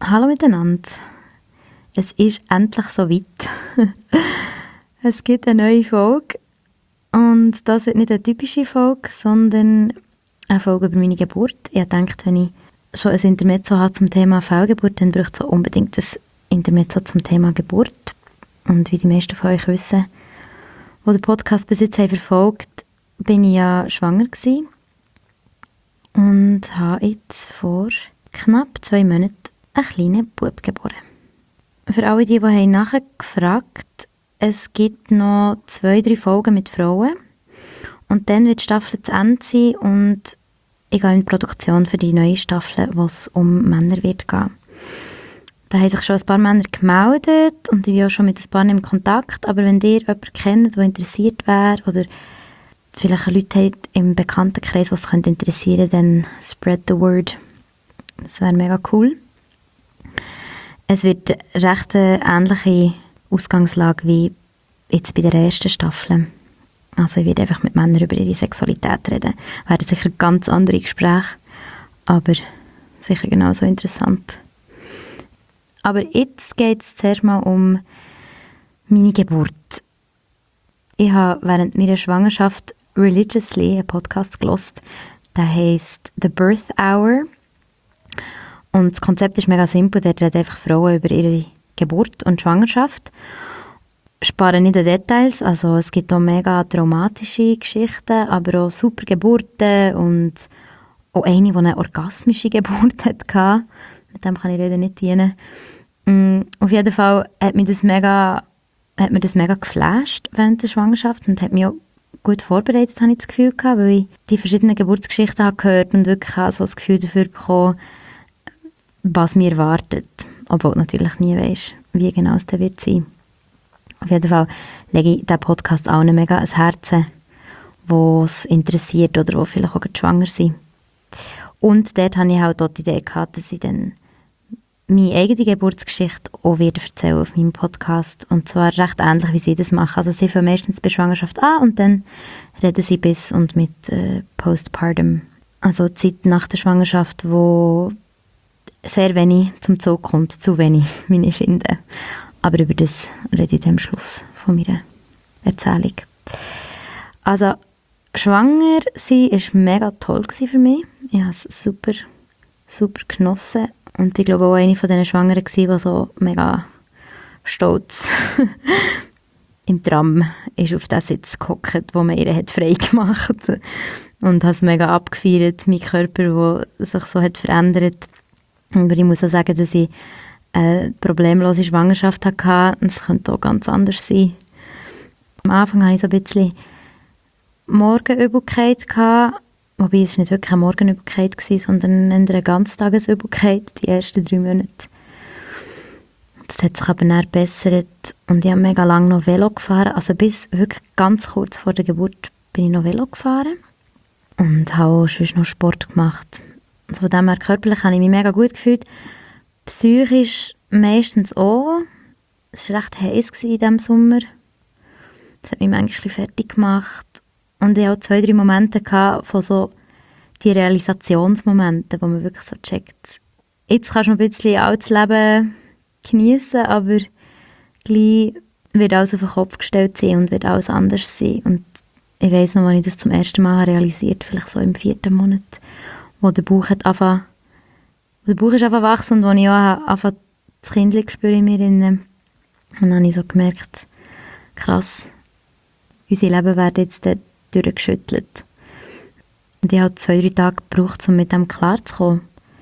Hallo miteinander. Es ist endlich soweit. Es gibt eine neue Folge. Und das wird nicht eine typische Folge, sondern eine Folge über meine Geburt. Ich dachte, wenn ich schon ein Intermezzo habe zum Thema Fehlgeburt, dann braucht es auch unbedingt ein Intermezzo zum Thema Geburt. Und wie die meisten von euch wissen, die den Podcast bis jetzt haben verfolgt, bin ich ja schwanger gewesen und habe jetzt vor knapp 2 Monaten einen kleinen Bub geboren. Für alle, die haben nachgefragt, es gibt noch 2-3 Folgen mit Frauen und dann wird die Staffel zu Ende sein und ich gehe in die Produktion für die neue Staffel, wo es um Männer wird gehen. Da haben sich schon ein paar Männer gemeldet und ich bin auch schon mit ein paar in Kontakt, aber wenn ihr jemanden kennt, der interessiert wäre oder vielleicht Leute habt im Bekanntenkreis, die es interessieren könnte, dann spread the word. Das wäre mega cool. Es wird recht eine ähnliche Ausgangslage wie jetzt bei der ersten Staffel. Also ich werde einfach mit Männern über ihre Sexualität reden. Werden sicher ganz andere Gespräche, aber sicher genauso interessant. Aber jetzt geht es zuerst mal um meine Geburt. Ich habe während meiner Schwangerschaft religiously einen Podcast gehört. Der heisst «The Birth Hour». Und das Konzept ist mega simpel. Dort reden einfach Frauen über ihre Geburt und Schwangerschaft. Sparen nicht an Details. Also es gibt auch mega traumatische Geschichten, aber auch super Geburten und auch eine, die eine orgasmische Geburt hatte. Mit dem kann ich leider nicht dienen. Auf jeden Fall hat mir das mega geflasht während der Schwangerschaft und hat mich auch gut vorbereitet, habe ich das Gefühl gehabt, weil ich die verschiedenen Geburtsgeschichten habe gehört und wirklich so das Gefühl dafür bekommen, was mir erwartet. Obwohl du natürlich nie weisst, wie genau es dann wird sein. Auf jeden Fall lege ich diesen Podcast allen mega ans Herzen, die es interessiert oder die vielleicht auch schwanger sind. Und dort hatte ich halt auch die Idee gehabt, dass ich dann meine eigene Geburtsgeschichte auch wieder erzählen auf meinem Podcast. Und zwar recht ähnlich, wie sie das machen. Also sie fangen meistens bei Schwangerschaft an und dann reden sie bis und mit Postpartum. Also die Zeit nach der Schwangerschaft, wo sehr wenig zum Zug kommt, zu wenig, wie ich finde. Aber über das rede ich am Schluss von meiner Erzählung. Also, schwanger sein war mega toll für mich. Ich habe es super, super genossen. Und ich glaube auch eine von diesen Schwangeren war, die so mega stolz im Tram ist auf den Sitz gehockt, wo man ihr frei gemacht hat. Und habe es mega abgefeiert, mein Körper, der sich so hat verändert. Aber ich muss auch sagen, dass ich eine problemlose Schwangerschaft hatte. Es könnte auch ganz anders sein. Am Anfang hatte ich so ein bisschen Morgenübelkeit, wobei es nicht wirklich eine Morgenübelkeit war, sondern eine Ganztagesübelkeit, die ersten 3 Monate. Das hat sich aber dann gebessert und ich habe mega lange noch Velo gefahren. Also bis wirklich ganz kurz vor der Geburt bin ich noch Velo gefahren und habe auch sonst noch Sport gemacht. Also von dem her körperlich habe ich mich mega gut gefühlt. Psychisch meistens auch. Es war recht heiß in diesem Sommer. Das hat mich manchmal fertig gemacht. Und ich hatte auch 2-3 Momente von so die Realisationsmomente, wo man wirklich so checkt, jetzt kannst du noch ein bisschen altes Leben genießen, aber gleich wird alles auf den Kopf gestellt sein und wird alles anders sein. Und ich weiss noch, als ich das zum ersten Mal realisiert habe, vielleicht so im 4. Monat, wo der Bauch ist angefangen wachsen und wo ich auch angefangen das Kindchen spüre in mir. Und dann habe ich so gemerkt, krass, unser Leben wird jetzt durchgeschüttelt. Und ich habe 2-3 Tage gebraucht, um mit dem klarzukommen.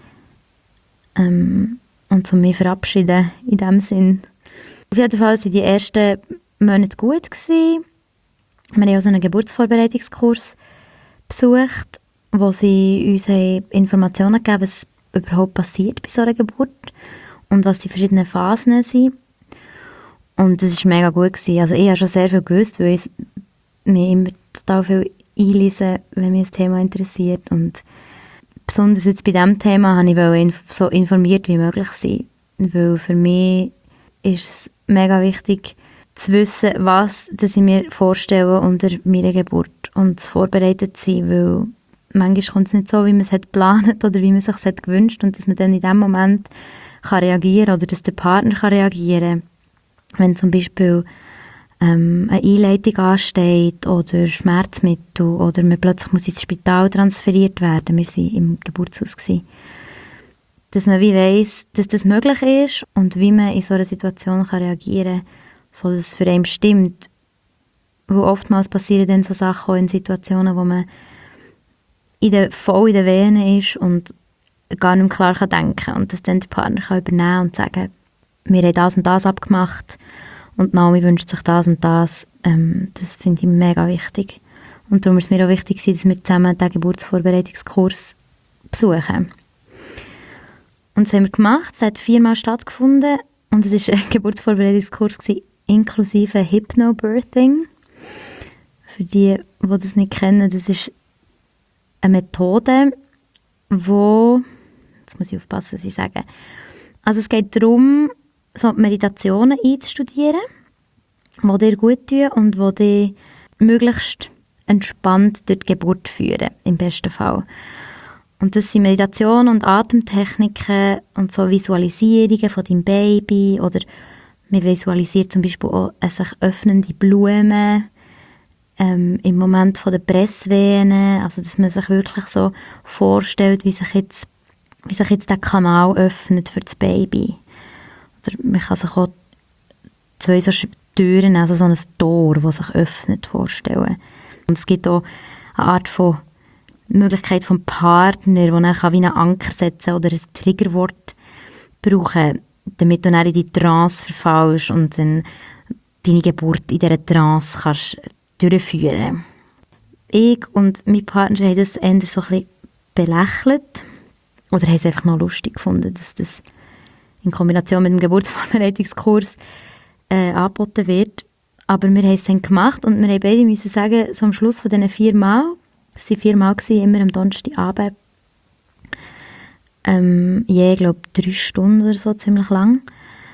Und um mich zu verabschieden, in dem Sinn. Auf jeden Fall waren die ersten Monate gut gewesen. Wir haben auch so einen Geburtsvorbereitungskurs besucht, wo sie uns Informationen gegeben, was überhaupt passiert bei so einer Geburt und was die verschiedenen Phasen sind. Und das war mega gut gewesen. Also ich habe schon sehr viel gewusst, weil ich mich immer total viel einlese, wenn mich das Thema interessiert. Und besonders jetzt bei diesem Thema wollte ich so informiert wie möglich sein. Weil für mich ist es mega wichtig zu wissen, was ich mir vorstelle unter meiner Geburt und zu vorbereitet sein, weil manchmal kommt es nicht so, wie man es hat geplant oder wie man es sich gewünscht und dass man dann in dem Moment, kann reagieren oder dass der Partner kann reagieren. Wenn zum Beispiel eine Einleitung ansteht oder Schmerzmittel oder man plötzlich muss ins Spital transferiert werden. Wir waren im Geburtshaus. Dass man wie weiss, dass das möglich ist und wie man in so einer Situation kann reagieren kann, so dass es für einen stimmt. Weil oftmals passieren dann so Sachen auch in Situationen, wo man voll in den Venen ist und gar nicht mehr klar kann denken und dass dann der Partner kann übernehmen und sagen, wir haben das und das abgemacht und Naomi wünscht sich das und das. Das finde ich mega wichtig. Und darum ist es mir auch wichtig, dass wir zusammen den Geburtsvorbereitungskurs besuchen. Und das haben wir gemacht. Es hat 4-mal stattgefunden und es war ein Geburtsvorbereitungskurs inklusive Hypnobirthing. Für die das nicht kennen, das ist eine Methode, wo, jetzt muss ich aufpassen, was ich sage. Also es geht darum, so Meditationen einzustudieren, die dir gut tun und die dich möglichst entspannt durch die Geburt führen, im besten Fall. Und das sind Meditationen und Atemtechniken und so Visualisierungen von deinem Baby oder man visualisiert zum Beispiel auch eine sich öffnende Blume im Moment von der Pressvene, also dass man sich wirklich so vorstellt, wie sich jetzt der Kanal öffnet für das Baby. Oder man kann sich auch 2 so Türen, also so ein Tor, das sich öffnet, vorstellen. Und es gibt auch eine Art von Möglichkeit vom Partner, wo er wie einen Anker setzen kann oder ein Triggerwort brauchen, damit du dann in die Trance verfallst und dann deine Geburt in dieser Trance kannst durchführen. Ich und mein Partner haben das eher so ein bisschen belächelt oder haben es einfach noch lustig gefunden, dass das in Kombination mit dem Geburtsvorbereitungskurs angeboten wird. Aber wir haben es dann gemacht und wir haben beide müssen sagen, so am Schluss von diesen 4 Mal, es waren 4 Mal, immer am Donnerstagabend, ich glaube 3 Stunden oder so, ziemlich lang.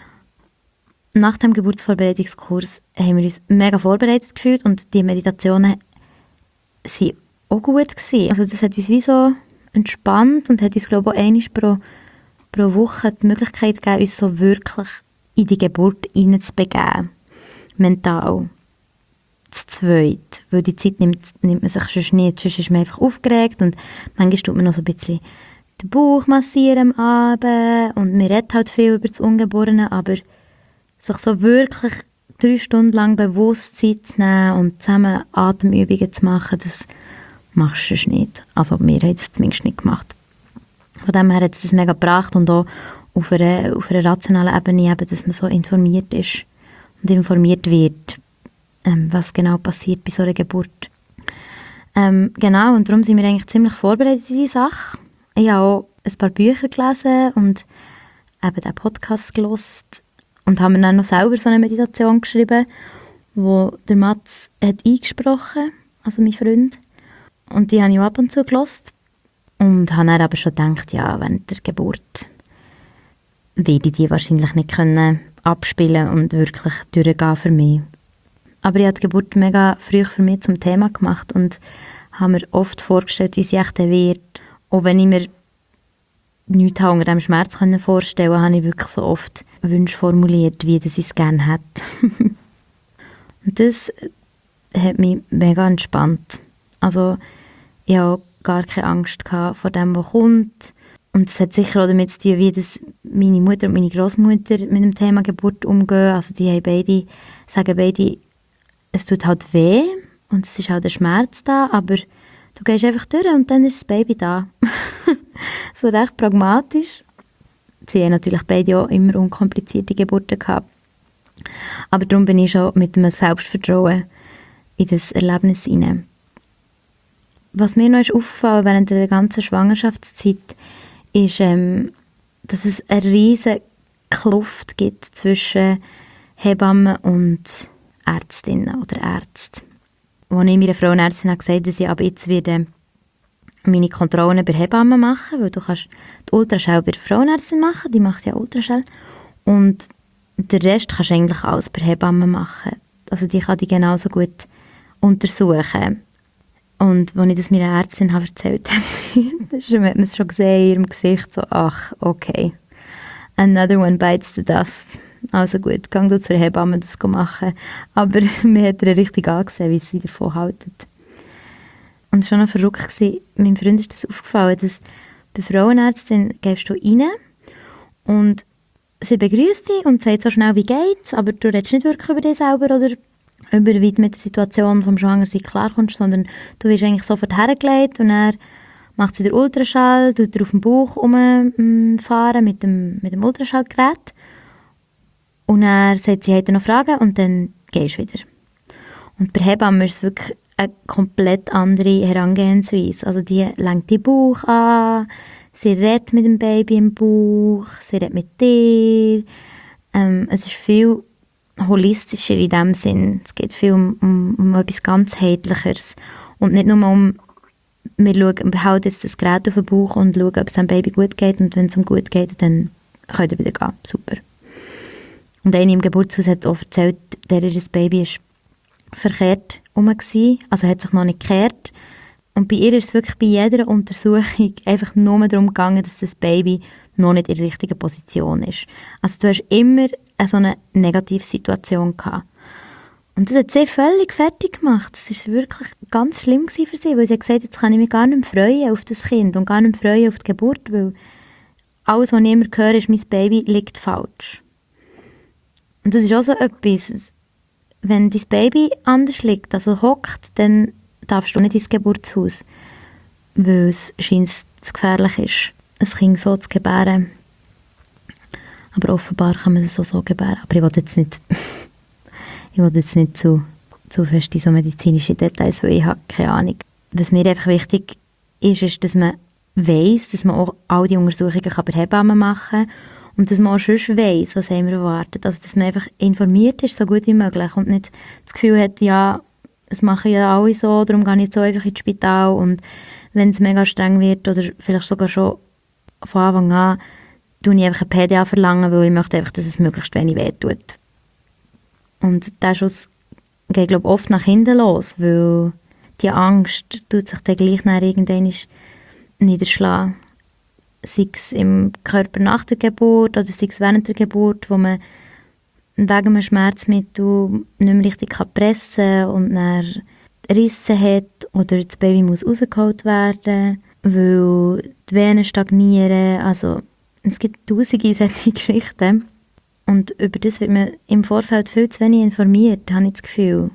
Nach dem Geburtsvorbereitungskurs haben wir uns mega vorbereitet gefühlt und die Meditationen waren auch gut gewesen. Also das hat uns wie so entspannt und hat uns, glaube ich, auch einmal pro Woche die Möglichkeit gegeben, uns so wirklich in die Geburt hineinzubegeben. Mental. Das Zweite. Weil die Zeit nimmt man sich sonst nicht. Sonst ist man einfach aufgeregt und manchmal tut man noch so ein bisschen den Bauch massieren am Abend und man redet halt viel über das Ungeborene, aber sich so wirklich 3 Stunden lang bewusst Zeit zu nehmen und zusammen Atemübungen zu machen, das machst du sonst nicht. Also wir haben das zumindest nicht gemacht. Von dem her hat es das mega gebracht und auch auf einer rationalen Ebene, eben, dass man so informiert ist und informiert wird, was genau passiert bei so einer Geburt. Genau, und darum sind wir eigentlich ziemlich vorbereitet in diese Sache. Ich habe auch ein paar Bücher gelesen und eben den Podcast gehört und haben mir dann noch selber so eine Meditation geschrieben, wo der Mats hat eingesprochen, also mein Freund. Und die habe ich auch ab und zu gehört. Und habe dann aber schon gedacht, ja, während der Geburt werde ich die wahrscheinlich nicht können abspielen und wirklich durchgehen für mich. Aber ich habe die Geburt mega früh für mich zum Thema gemacht und habe mir oft vorgestellt, wie sie echt wird. Auch wenn ich mir nichts unter diesem Schmerz vorstellen konnte, habe ich wirklich so oft Wünsche formuliert, wie ich es gerne hätte. Und das hat mich mega entspannt. Also ich hatte gar keine Angst vor dem, was kommt. Und es hat sicher auch damit zu tun, wie das meine Mutter und meine Großmutter mit dem Thema Geburt umgehen. Also die haben sagen beide, es tut halt weh und es ist halt der Schmerz da, aber du gehst einfach durch und dann ist das Baby da. So recht pragmatisch. Sie haben natürlich beide auch immer unkomplizierte Geburten gehabt. Aber darum bin ich schon mit einem Selbstvertrauen in das Erlebnis hinein. Was mir noch aufgefallen während der ganzen Schwangerschaftszeit ist, dass es eine riesige Kluft gibt zwischen Hebammen und Ärztinnen oder Ärzten. Als ich meiner Frauenärztin gesagt habe, dass ich ab jetzt meine Kontrollen bei Hebammen machen, weil du kannst die Ultraschall bei der Frauenärztin machen, die macht ja Ultraschall, und den Rest kannst du eigentlich alles bei Hebammen machen. Also die kann dich genauso gut untersuchen. Und als ich das meiner Ärztin erzählt habe, hat man es schon gesehen in ihrem Gesicht, so, ach, okay. Another one bites the dust. Also gut, geh du zur Hebamme das machen. Aber mir hat er richtig angesehen, wie sie davon halten. Und es war schon noch verrückt. Meinem Freund ist das aufgefallen, dass bei Frauenärztin gehst du rein und sie begrüßt dich und sagt so schnell, wie geht's, aber du redest nicht wirklich über dich selber oder über wie du mit der Situation vom Schwangersein klarkommst, sondern du wirst eigentlich sofort hergelegt und er macht sie den Ultraschall, tut er auf dem Bauch rumfahren mit dem Ultraschallgerät und er sagt, sie hätte noch Fragen und dann gehst du wieder. Und bei Hebammen ist es wirklich eine komplett andere Herangehensweise. Also die lenkt den Bauch an, sie redet mit dem Baby im Bauch, sie redet mit dir. Es ist viel holistischer in dem Sinn. Es geht viel um etwas ganzheitlicheres. Und nicht nur wir behalten jetzt das Gerät auf den Bauch und schauen, ob es dem Baby gut geht. Und wenn es ihm gut geht, dann könnt ihr wieder gehen. Super. Und eine im Geburtshaus hat auch erzählt, ihr Baby ist verkehrt rum gsi, also hat sich noch nicht gekehrt. Und bei ihr ist es wirklich bei jeder Untersuchung einfach nur darum gegangen, dass das Baby noch nicht in der richtigen Position ist. Also du hast immer so eine Negativsituation gehabt. Und das hat sie völlig fertig gemacht. Das war wirklich ganz schlimm für sie, weil sie hat gesagt, jetzt kann ich mich gar nicht mehr freuen auf das Kind und gar nicht mehr freuen auf die Geburt, weil alles, was ich immer höre, ist, mein Baby liegt falsch. Und das ist auch so etwas, wenn dein Baby anders liegt, also hockt, dann darfst du nicht ins Geburtshaus, weil es scheint zu gefährlich ist, ein Kind so zu gebären. Aber offenbar kann man es auch so gebären. Aber ich will jetzt nicht zu fest in so medizinische Details, weil ich habe keine Ahnung. Was mir einfach wichtig ist, dass man weiss, dass man auch all die Untersuchungen bei Hebammen machen kann und dass man auch sonst weiss, was haben wir erwartet. Also dass man einfach informiert ist, so gut wie möglich und nicht das Gefühl hat, ja, es machen ja alle so, darum gehe ich jetzt so einfach ins Spital und wenn es mega streng wird oder vielleicht sogar schon von Anfang an, tue ich einfach eine PDA verlangen, weil ich möchte einfach, dass es möglichst wenig wehtut. Und der Schuss geht, glaube ich, oft nach hinten los, weil die Angst tut sich dann gleich nach irgendwann niederschlagen. Sei es im Körper nach der Geburt oder sei es während der Geburt, wo man wegen einem Schmerzmittel nicht mehr richtig pressen kann und dann Risse hat oder das Baby muss rausgeholt werden, weil die Venen stagnieren. Also es gibt tausende solche Geschichten. Und über das wird man im Vorfeld viel zu wenig informiert, habe ich das Gefühl.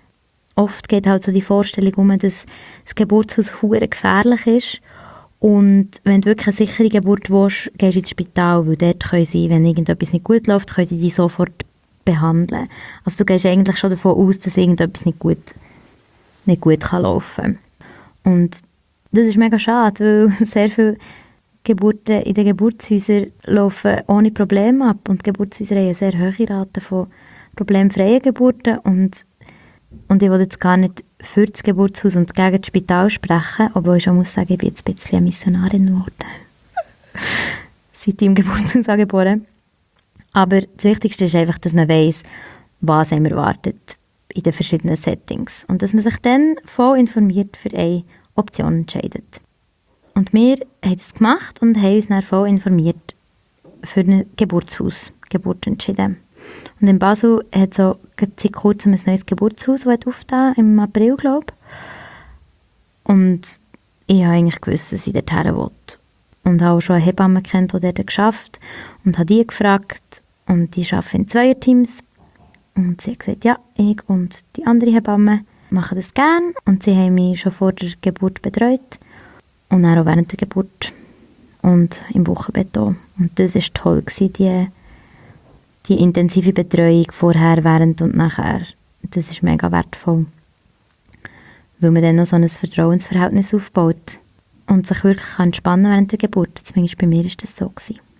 Oft geht halt so die Vorstellung um, dass das Geburtshaus hure gefährlich ist. Und wenn du wirklich eine sichere Geburt willst, gehst du ins Spital, weil dort können sie, wenn irgendetwas nicht gut läuft, können sie dich sofort behandeln. Also du gehst eigentlich schon davon aus, dass irgendetwas nicht gut kann laufen. Und das ist mega schade, weil sehr viele Geburten in den Geburtshäusern laufen ohne Probleme ab. Und die Geburtshäuser haben eine sehr hohe Rate von problemfreien Geburten. Und ich will jetzt gar nicht für das Geburtshaus und gegen das Spital sprechen, obwohl ich schon muss sagen, ich bin jetzt ein bisschen eine Missionarin geworden. Seit ich im Geburtshaus angeboren. Aber das Wichtigste ist einfach, dass man weiss, was einem erwartet in den verschiedenen Settings. Und dass man sich dann voll informiert für eine Option entscheidet. Und wir haben das gemacht und haben uns dann voll informiert für eine Geburt entschieden. Und in Basel hat so seit kurzem ein neues Geburtshaus aufgetan, im April, glaube ich. Und ich habe eigentlich gewusst, dass ich dorthin will. Und habe auch schon eine Hebamme kennt, die dort gearbeitet hat. Und habe die gefragt. Und die arbeiten in Zweierteams. Und sie hat gesagt, ja, ich und die andere Hebamme machen das gerne. Und sie haben mich schon vor der Geburt betreut. Und dann auch während der Geburt. Und im Wochenbett auch. Und das war toll, die intensive Betreuung vorher, während und nachher. Das ist mega wertvoll. Weil man dann noch so ein Vertrauensverhältnis aufbaut. Und sich wirklich entspannen kann während der Geburt. Zumindest bei mir war das so.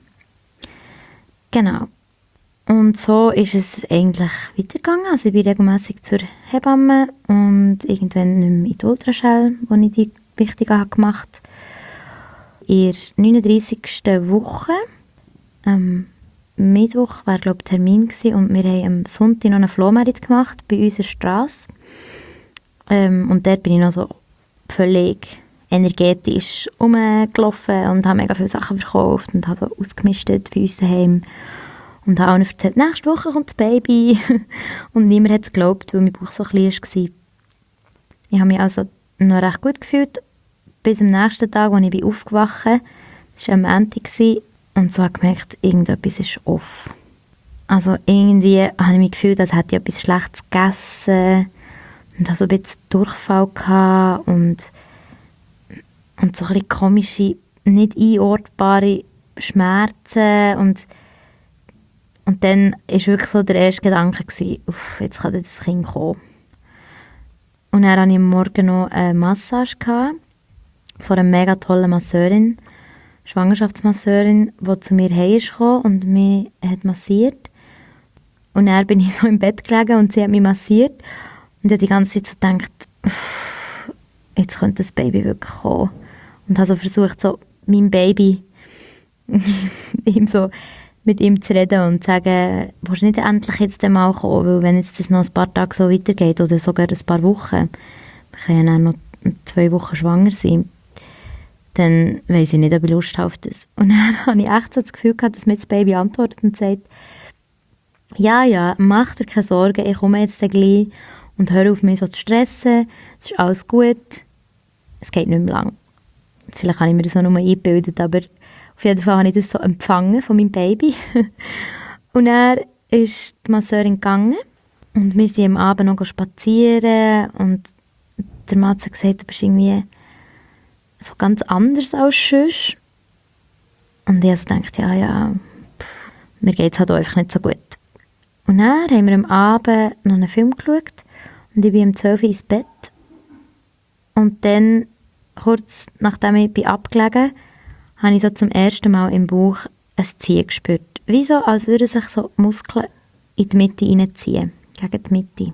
Genau. Und so ist es eigentlich weitergegangen. Also ich bin regelmässig zur Hebamme und irgendwann nicht mehr in die Ultraschall, wo ich die wichtige gemacht habe. In der 39. Woche, Mittwoch war, glaube ich, Termin gewesen, und wir haben am Sonntag noch einen Flohmarkt gemacht bei unserer Strasse. Und dort bin ich noch so völlig energetisch rumgelaufen und habe mega viele Sachen verkauft und habe so ausgemistet bei uns daheim. Und habe allen erzählt, nächste Woche kommt das Baby. Und niemand hat es geglaubt, weil mein Bauch so klein war. Ich habe mich also noch recht gut gefühlt, bis am nächsten Tag, als ich aufgewacht bin. Das war am Montag. Und so habe ich gemerkt, irgendetwas ist off. Also irgendwie habe ich mich gefühlt, als hätte ich etwas Schlechtes gegessen. Und hatte so ein bisschen Durchfall gehabt und so ein bisschen komische, nicht einordbare Schmerzen. Und dann war wirklich so der erste Gedanke, jetzt kann das Kind kommen. Und dann hatte ich am Morgen noch eine Massage von einer mega tollen Masseurin, Schwangerschaftsmasseurin, die zu mir heimkam und mich hat massiert. Und dann bin ich so im Bett gelegen und sie hat mich massiert. Und ich habe die ganze Zeit so gedacht, jetzt könnte das Baby wirklich kommen. Und habe so versucht, so meinem Baby ihm so mit ihm zu reden und zu sagen, willst du nicht endlich jetzt einmal kommen, weil wenn jetzt das noch ein paar Tage so weitergeht oder sogar ein paar Wochen, wir können ja noch 2 Wochen schwanger sein, dann weiss ich nicht, ob ich Lust habe auf das. Und dann habe ich echt so das Gefühl gehabt, dass mir das Baby antwortet und sagt, ja, mach dir keine Sorgen, ich komme jetzt gleich und hör auf, mich so zu stressen, es ist alles gut, es geht nicht mehr lang. Vielleicht habe ich mir das auch nur eingebildet, aber auf jeden Fall habe ich das so empfangen von meinem Baby. Und dann ist die Masseurin gegangen und wir sind am Abend noch spazieren und der Matze hat gesagt, du bist irgendwie so ganz anders als sonst. Und ich also dachte, ja, mir geht es halt auch einfach nicht so gut. Und dann haben wir am Abend noch einen Film geschaut und ich bin um 12 Uhr ins Bett. Und dann, kurz nachdem ich abgelegen bin, habe ich so zum ersten Mal im Bauch ein Ziehen gespürt. Wie so, als würden sich so Muskeln in die Mitte reinziehen, gegen die Mitte.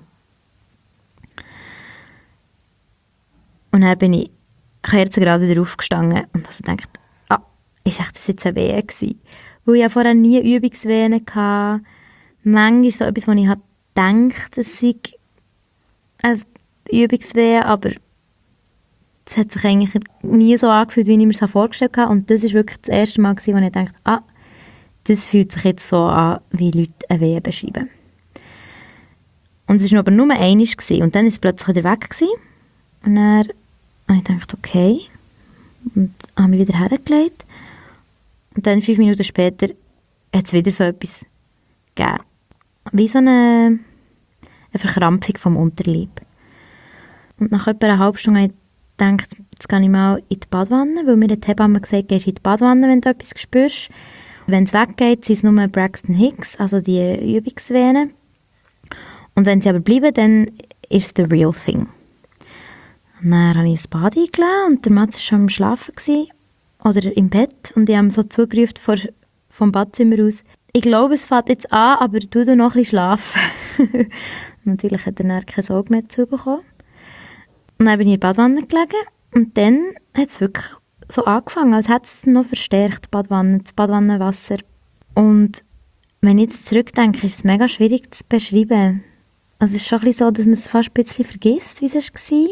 Und dann bin ich kerzengerade wieder aufgestanden und also dachte, ist echt das jetzt eine Wehe gewesen? Weil ich ja vorher nie Übungswehen hatte. Manchmal so etwas, wo ich gedacht, es sei eine Übungswehe, aber es hat sich eigentlich nie so angefühlt, wie ich mir das vorgestellt habe. Und das war wirklich das erste Mal, wo ich dachte, das fühlt sich jetzt so an, wie Leute eine Wehe beschreiben. Und es war aber nur einmal gewesen. Und dann war es plötzlich wieder weg gewesen. Und dann habe ich gedacht, okay. Und habe mich wieder hergelegt. Und dann 5 Minuten später hat es wieder so etwas gegeben. Wie so eine Verkrampfung vom Unterleib. Und nach etwa einer halben Stunde habe ich gedacht, jetzt gehe ich mal in die Badwanne, weil mir die Hebamme gesagt hat, gehst in die Badwanne, wenn du etwas spürst. Wenn es weggeht, sind es nur Braxton Hicks, also die Übungsvenen. Und wenn sie aber bleiben, dann ist es the real thing. Und dann habe ich ins Bad eingeladen und der Mats war schon am Schlafen gewesen, oder im Bett. Und ich habe ihm so zugerufen vom Badzimmer aus, ich glaube, es fängt jetzt an, aber tu noch ein bisschen schlafen. Natürlich hat er dann kein Auge mehr zubekommen. Und dann bin ich in der Badwanne gelegen und dann hat es wirklich so angefangen, als hätte es noch verstärkt, das Badwannenwasser. Und wenn ich jetzt zurückdenke, ist es mega schwierig zu beschreiben. Also es ist schon ein bisschen so, dass man es fast ein bisschen vergisst, wie es war.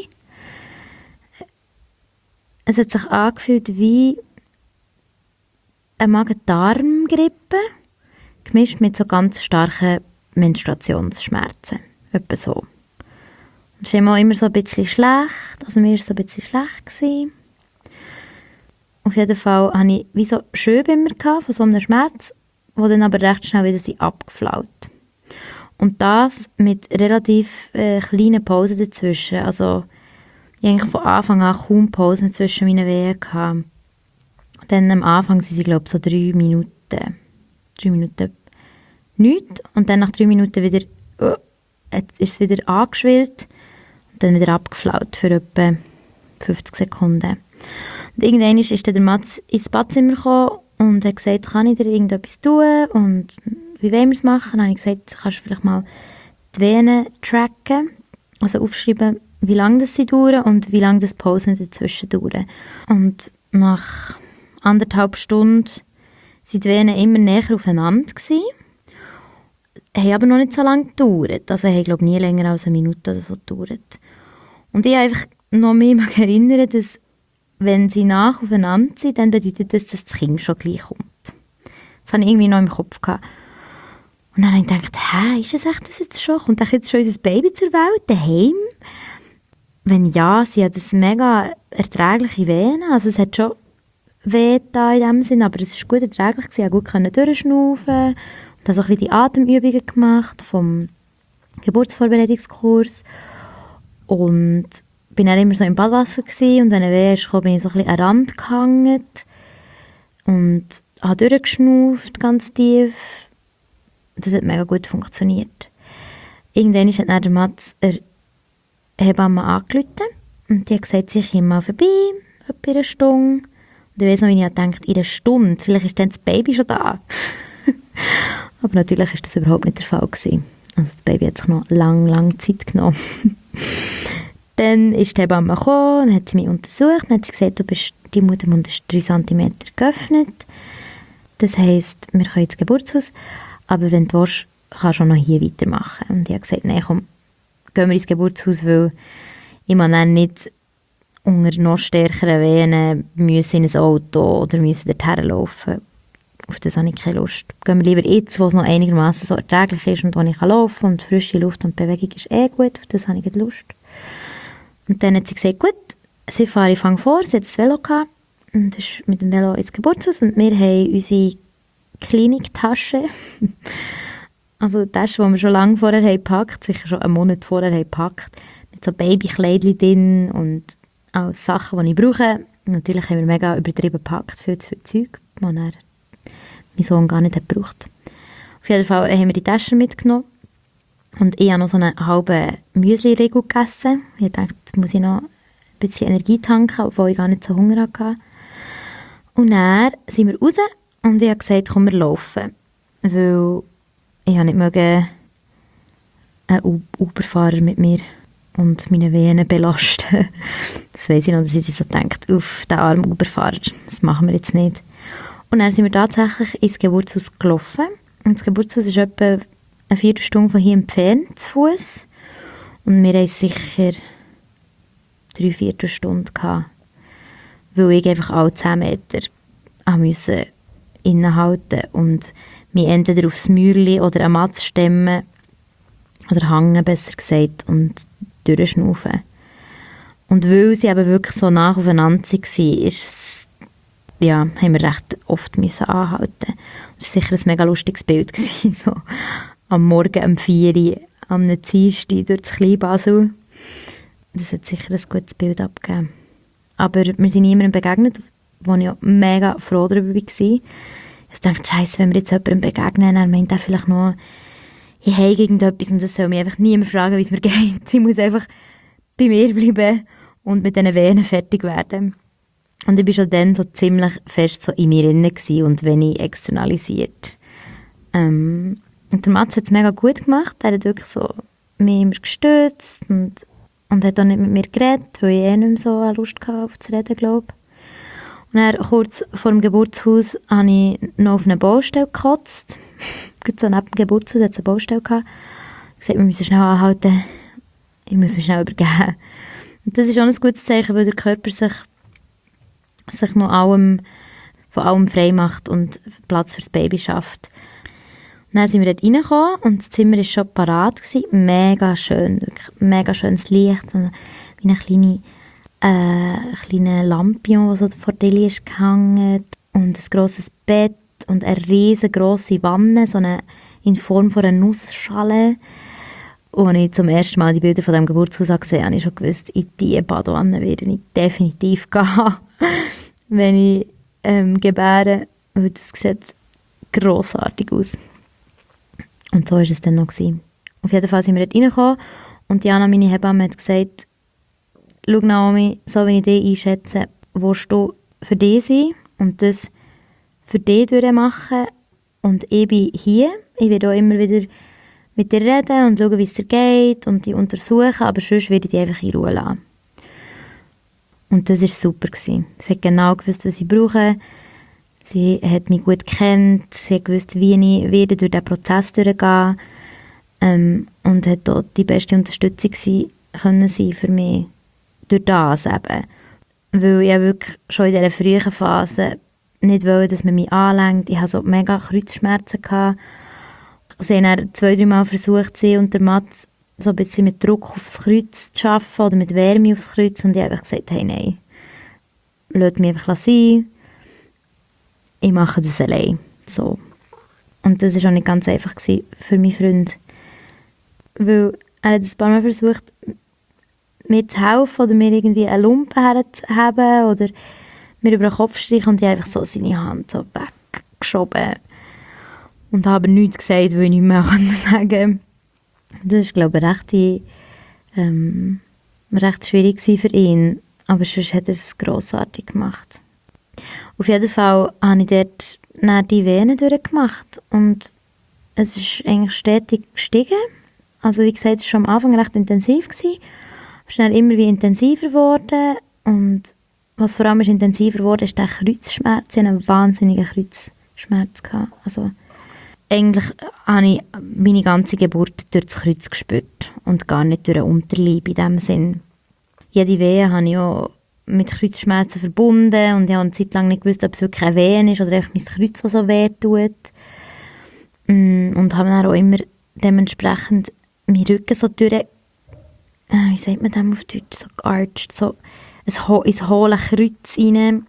Es hat sich angefühlt wie eine Magen-Darm-Grippe, gemischt mit so ganz starken Menstruationsschmerzen. Etwa so. Und es war immer so ein bisschen schlecht, also mir war es so ein bisschen schlecht gewesen. Auf jeden Fall hatte ich wie so Schübe immer von so einem Schmerz, die dann aber recht schnell wieder abgeflaut. Und das mit relativ kleinen Pausen dazwischen. Also ich hatte eigentlich von Anfang an kaum Pausen zwischen meinen Wehen gehabt. Dann am Anfang waren sie, glaube ich, so 3 Minuten. 3 Minuten nichts. Und dann nach 3 Minuten wieder, ist es wieder angeschwillt und dann wieder abgeflaut für etwa 50 Sekunden. Und irgendwann ist dann der Mats ins Badzimmer gekommen und hat gesagt, kann ich dir irgendetwas tun und wie wollen wir es machen? Dann habe ich gesagt, kannst du vielleicht mal die Venen tracken, also aufschreiben, wie lange das sie dauern und wie lange das Pausen dazwischen dauern. Und nach 1,5 Stunden waren die Venen immer näher aufeinander gewesen, haben aber noch nicht so lange gedauert. Also haben, glaube ich, nie länger als 1 Minute oder so gedauert. Und ich habe einfach noch mehr erinnern, dass wenn sie nach aufeinander sind, dann bedeutet das, dass das Kind schon gleich kommt. Das hatte ich irgendwie noch im Kopf gehabt. Und dann habe ich gedacht, ist es echt das jetzt schon? Kommt jetzt schon unser Baby zur Welt, daheim? Wenn ja, sie hat das mega erträgliche Venen, also es hat schon weh da in dem Sinn, aber es war gut erträglich, ich konnte gut durchschnaufen und habe so ein bisschen die Atemübungen gemacht vom Geburtsvorbereitungskurs und bin dann immer so im Badwasser gewesen, und wenn er weh kam, bin ich so ein bisschen an den Rand gehangen und habe durchgeschnauft, ganz tief. Das hat mega gut funktioniert. Irgendwann hat dann der Mats Hebamme angerufen und die hat gesagt, sie käme mal vorbei, etwa in einer Stunde. Und ich weiss noch, wie ich dachte, in einer Stunde, vielleicht ist dann das Baby schon da. Aber natürlich war das überhaupt nicht der Fall gewesen. Also das Baby hat sich noch lange Zeit genommen. Dann ist die Hebamme gekommen, dann hat sie mich untersucht, dann hat sie gesagt, die Muttermund ist 3 cm geöffnet. Das heisst, wir können ins Geburtshaus, aber wenn du willst, kannst du auch noch hier weitermachen. Und ich habe gesagt, nein, komm, gehen wir ins Geburtshaus, weil ich muss dann nicht unter noch stärkeren Venen müssen in ein Auto oder müssen dorthin laufen. Auf das habe ich keine Lust. Gehen wir lieber jetzt, wo es noch einigermaßen so erträglich ist und wo ich laufen kann und frische Luft und Bewegung ist gut, auf das habe ich Lust. Und dann hat sie gesagt, gut, ich fange vor, sie hat das Velo gehabt und ist mit dem Velo ins Geburtshaus und wir haben unsere Kliniktasche, also die Tasche, die wir schon lange vorher haben gepackt, sicher schon einen Monat vorher haben gepackt, mit so Babykleidchen drin und auch Sachen, die ich brauche. Natürlich haben wir mega übertrieben gepackt, viel zu viel Zeug, das mein Sohn gar nicht gebraucht. Auf jeden Fall haben wir die Tasche mitgenommen und ich habe noch so einen halben Müsli-Riegel gegessen. Ich dachte, jetzt muss ich noch ein bisschen Energie tanken, obwohl ich gar nicht so Hunger hatte. Und dann sind wir raus und ich habe gesagt, komm, wir laufen. Weil ich nicht mögen einen Uberfahrer mit mir und meine Venen belasten. Das weiss ich noch, dass ich so denkt, der arme Uberfahrer, das machen wir jetzt nicht. Und dann sind wir tatsächlich ins Geburtshaus gelaufen. Und das Geburtshaus ist etwa eine Viertelstunde von hier entfernt, zu Fuß. Und wir hatten sicher 3/4 Stunden gehabt, weil ich einfach alle 10 Meter musste innehalten und mich entweder aufs Mäuerchen oder am Matz stemmen oder hängen, besser gesagt, und durchschnaufen. Und weil sie eben wirklich so nah aufeinander waren, haben wir recht oft müssen anhalten. Das war sicher ein mega lustiges Bild gewesen, so am Morgen um 4 Uhr am Dienstag durch das Kleinbasel. Das hat sicher ein gutes Bild abgegeben. Aber wir sind niemandem begegnet, wo ich auch mega froh darüber war. Ich dachte, Scheiße, wenn wir jetzt jemandem begegnen, dann meint er vielleicht noch, ich habe irgendetwas und es soll mich einfach niemand fragen, wie es mir geht. Ich muss einfach bei mir bleiben und mit diesen Venen fertig werden. Und ich war schon dann so ziemlich fest so in mir drin und wenig externalisiert. Und der Mats hat es mega gut gemacht. Er hat wirklich so mich immer gestützt und hat auch nicht mit mir geredet, weil ich nicht mehr so Lust hatte, auf zu reden, glaube ich. Und dann, kurz vor dem Geburtshaus habe ich noch auf eine Baustelle gekotzt. So neben dem Geburtshaus hatte es eine Baustelle gehabt. Ich gesagt, wir müssen schnell anhalten. Ich muss mich schnell übergeben. Und das ist auch ein gutes Zeichen, weil der Körper sich noch von allem frei macht und Platz fürs Baby schafft. Und dann sind wir dort reingekommen und das Zimmer war schon parat gewesen. Mega schön, wirklich mega schönes Licht. So wie eine kleine Lampion, die so vor der Deli ist gehangen. Und ein grosses Bett und eine riesengroße Wanne, so eine in Form von einer Nussschale. Und als ich zum ersten Mal die Bilder von diesem Geburtshaus gesehen habe, habe ich schon gewusst, in diese Badewanne werde ich definitiv gehen, wenn ich gebäre. Weil das sieht grossartig aus. Und so war es dann noch gewesen. Auf jeden Fall sind wir dort reingekommen und Diana, meine Hebamme, hat gesagt, schau Naomi, so wie ich dich einschätze, willst du für dich sein und das für dich durchmachen und ich bin hier. Ich werde auch immer wieder mit dir reden und schauen, wie es dir geht und dich untersuchen, aber sonst werde ich dich einfach in Ruhe lassen. Und das war super gewesen. Sie hat genau gewusst, was ich brauche. Sie hat mich gut gekannt, sie hat gewusst, wie ich werde durch diesen Prozess durchgehen und hat dort die beste Unterstützung sein für mich durch das eben. weil ich wirklich schon in dieser frühen Phase nicht wollte, dass man mich anlenkt. Ich hatte so mega Kreuzschmerzen gehabt. Sie haben dann 2-3 Mal versucht, sie und der Mats so ein bisschen mit Druck aufs Kreuz zu arbeiten oder mit Wärme aufs Kreuz und ich habe einfach gesagt, hey, nein, lasst mich einfach sein. Ich mache das allein. So. Und das war auch nicht ganz einfach für meinen Freund. Weil er hat ein paar Mal versucht, mir zu helfen oder mir irgendwie eine Lumpe herzuheben oder mir über den Kopf streichen und ich habe einfach so seine Hand so weggeschoben und habe nichts gesagt, weil ich nicht mehr sagen konnte. Das war, glaube ich, recht schwierig für ihn, aber sonst hat er es grossartig gemacht. Auf jeden Fall habe ich dort die Venen durchgemacht und es ist eigentlich stetig gestiegen. Also wie gesagt, es war schon am Anfang recht intensiv gewesen. Es ist dann immer wie intensiver geworden und was vor allem ist intensiver geworden, ist der Kreuzschmerz. Ich hatte einen wahnsinnigen Kreuzschmerz gehabt. Also eigentlich habe ich meine ganze Geburt durch das Kreuz gespürt und gar nicht durch den Unterleib in dem Sinn. Jede Wehe habe ich auch mit Kreuzschmerzen verbunden und ich habe eine Zeit lang nicht gewusst, ob es wirklich eine Wehe ist oder einfach mein Kreuz, das so weh tut. Und habe dann auch immer dementsprechend meinen Rücken so durch, wie sagt man das auf Deutsch, so gearcht, so ins hohle Kreuz rein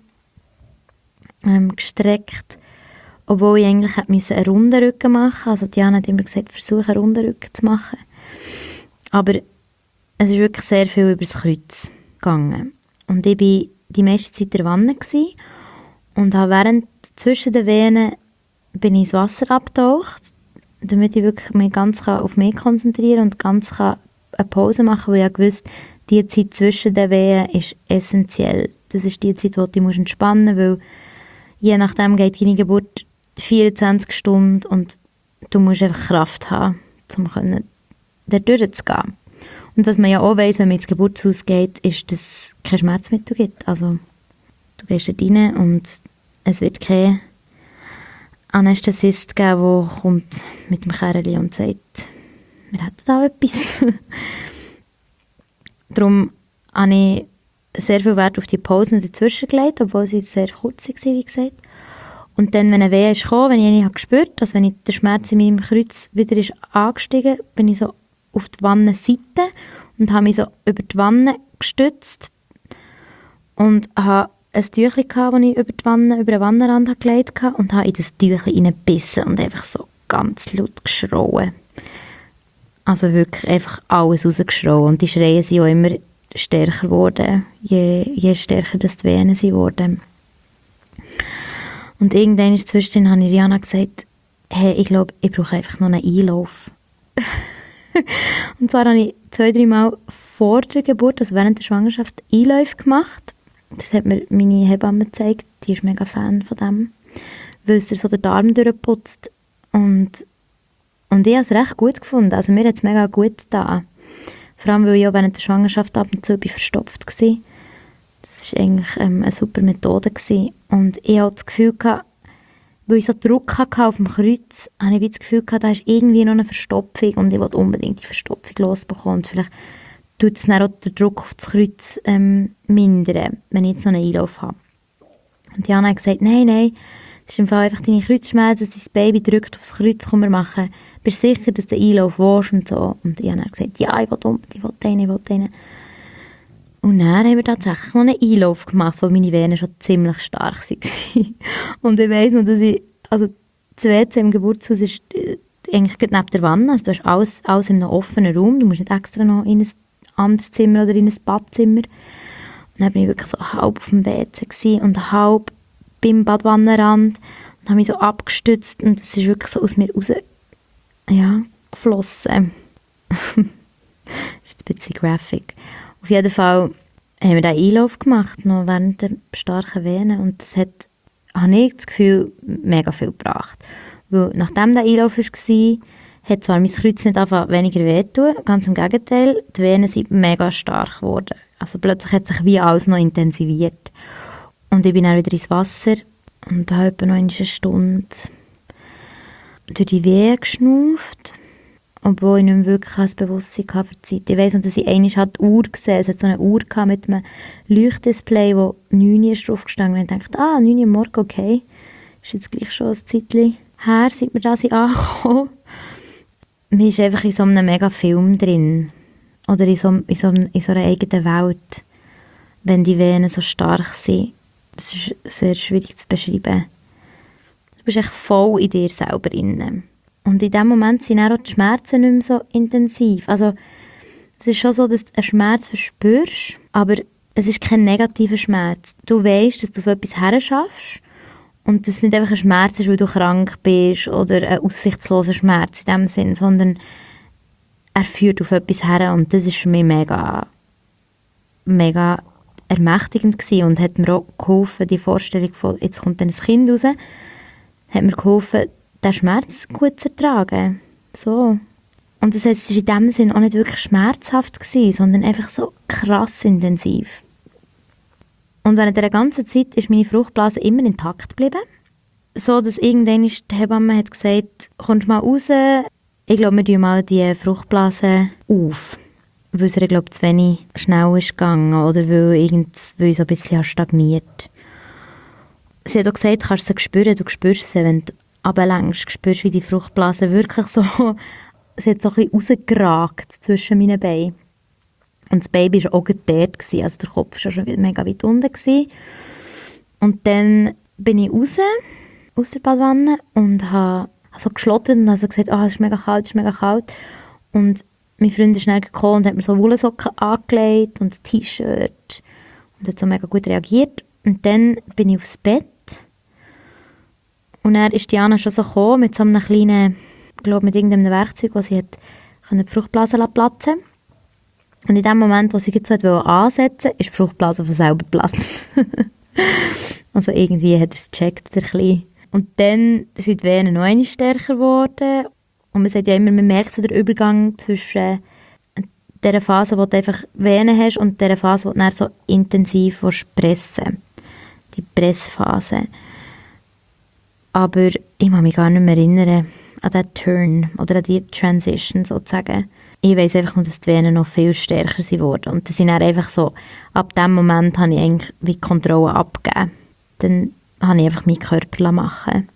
gestreckt. Obwohl ich eigentlich einen runden Rücken machen musste. Also Diana hat immer gesagt, versuche einen runden Rücken zu machen. Aber es ist wirklich sehr viel über das Kreuz gegangen. Und ich war die meiste Zeit in der Wanne und habe zwischen den Venen bin ich ins Wasser abgetaucht, damit ich wirklich mich ganz auf mich konzentrieren und ganz eine Pause machen kann, weil ich wusste, die Zeit zwischen den Wehen ist essentiell. Das ist die Zeit, wo du dich entspannen musst, weil je nachdem geht deine Geburt 24 Stunden und du musst einfach Kraft haben, um da durchzugehen. Und was man ja auch weiss, wenn man ins Geburtshaus geht, ist, dass es kein Schmerzmittel gibt. Also du gehst da rein und es wird kein Anästhesist geben, der kommt mit dem Kerli und sagt, wir hätten da etwas. Darum habe ich sehr viel Wert auf die Pausen dazwischen gelegt, obwohl sie sehr kurz waren, wie gesagt. Und dann, wenn eine Wehe kam, wenn ich eine gespürt habe, also wenn der Schmerz in meinem Kreuz wieder ist angestiegen, bin ich so auf die Wannenseite und habe mich so über die Wanne gestützt und habe ein Tüchlein gehabt, das ich über den Wannenrand gelegt habe und habe in das Tüchlein hineingebissen und einfach so ganz laut geschrauen. Also wirklich einfach alles rausgeschrauen. Und die Schreie sind auch immer stärker geworden, je stärker das die Venen sind geworden. Und irgendwann zwischendrin habe ich Rihanna gesagt, hey, ich glaube, ich brauche einfach noch einen Einlauf. Und zwar habe ich 2-3 Mal vor der Geburt, also während der Schwangerschaft, Einläufe gemacht. Das hat mir meine Hebamme gezeigt, die ist mega Fan von dem, weil es so den Darm durchputzt. Und ich habe es recht gut gefunden, also mir hat es mega gut getan. Vor allem, weil ich auch während der Schwangerschaft ab und zu verstopft war. Das war eigentlich eine super Methode gewesen. Und ich hatte das Gefühl gehabt, weil ich so Druck hatte auf dem Kreuz, habe ich das Gefühl gehabt, da ist irgendwie noch eine Verstopfung und ich wollte unbedingt die Verstopfung losbekommen. Und vielleicht tut es dann auch den Druck auf das Kreuz mindern, wenn ich jetzt noch einen Einlauf habe. Und Jana hat gesagt, nein, das ist im Fall einfach deine Kreuzschmerzen, dein Baby drückt aufs Kreuz, komm, wir machen. Bist du sicher, dass du den Einlauf willst und so? Und Jana hat gesagt, ja, ich will einen. Und dann haben wir tatsächlich noch einen Einlauf gemacht, wo meine Venen schon ziemlich stark waren. Und ich weiss noch, dass also das WC im Geburtshaus ist eigentlich neben der Wanne, also du hast alles in einem offenen Raum, du musst nicht extra noch in ein anderes Zimmer oder in ein Badzimmer. Und dann war ich wirklich so halb auf dem WC und halb beim Badwannenrand und habe mich so abgestützt und es ist wirklich so aus mir raus, geflossen. Das ist ein bisschen graphic. Auf jeden Fall haben wir diesen Einlauf gemacht, noch während der starken Venen. Und das habe ich das Gefühl, mega viel gebracht. Weil nachdem der Einlauf war, hat zwar mein Kreuz nicht einfach weniger wehtun, ganz im Gegenteil, die Venen sind mega stark geworden. Also plötzlich hat sich wie alles noch intensiviert. Und ich bin dann wieder ins Wasser und habe etwa noch eine Stunde durch die Wehen geschnauft. obwohl ich nicht mehr wirklich ein Bewusstsein hatte für die Zeit. Ich weiss noch, dass ich einmal die Uhr gesehen habe. Es hat so eine Uhr gehabt mit einem Leuchtdisplay, wo 9 Uhr drauf gestanden. Und ich dachte, 9 Uhr am Morgen, okay. Ist jetzt gleich schon ein Zeitchen her, seit wir da sind angekommen. Man ist einfach in so einem mega Film drin. Oder in so einer eigenen Welt. Wenn die Venen so stark sind. Das ist sehr schwierig zu beschreiben. Du bist echt voll in dir selber drin. Und in dem Moment sind auch die Schmerzen nicht mehr so intensiv. Also es ist schon so, dass du einen Schmerz verspürst, aber es ist kein negativer Schmerz. Du weißt, dass du auf etwas herschaffst und dass es nicht einfach ein Schmerz ist, weil du krank bist oder ein aussichtsloser Schmerz in dem Sinn, sondern er führt auf etwas her und das ist für mich mega, mega ermächtigend gewesen und hat mir auch geholfen, die Vorstellung von, jetzt kommt dann ein Kind raus, hat mir geholfen, den Schmerz gut zu ertragen. So. Und das heißt, es war in dem Sinn auch nicht wirklich schmerzhaft gewesen, sondern einfach so krass intensiv. Und während dieser ganzen Zeit ist meine Fruchtblase immer intakt geblieben. So, dass irgendwann die Hebamme hat gesagt, kommst mal raus, ich glaube, wir tun mal die Fruchtblase auf. Weil es ihr, glaube ich, zu wenig schnell ist gegangen oder weil so ein bisschen stagniert. Sie hat auch gesagt, du kannst sie spüren, du spürst sie, wenn du runterlenkst, spürst, wie die Fruchtblase wirklich so, sie hat so ein bisschen rausgeragt zwischen meinen Beinen. Und das Baby war auch dort, also der Kopf war schon mega weit unten gewesen. Und dann bin ich raus, aus der Badwanne und habe so geschlottert und habe gesagt, es ist mega kalt, es ist mega kalt. Und mein Freund ist schnell gekommen und hat mir so Wollsocken angelegt und das T-Shirt und hat so mega gut reagiert. Und dann bin ich aufs Bett und dann ist Diana schon so gekommen mit so einem kleinen, ich glaube mit irgendeinem Werkzeug, das sie hat die Fruchtblase platzen. Und in dem Moment, wo sie jetzt so ansetzen wollte, ist die Fruchtblase von selber geplatzt. Also irgendwie hat er es gecheckt, der Kleine. Und dann sind die Venen noch einmal stärker geworden. Und man sagt ja immer, man merkt so den Übergang zwischen dieser Phase, wo du einfach Venen hast, und dieser Phase, wo du dann so intensiv pressen. Die Pressphase. Aber ich kann mich gar nicht mehr erinnern an diesen Turn oder an die Transition sozusagen. Ich weiss einfach nur, dass die Venen noch viel stärker geworden. Und das sind dann einfach so, ab dem Moment habe ich eigentlich wie die Kontrolle abgegeben. Dann habe ich einfach meinen Körper machen.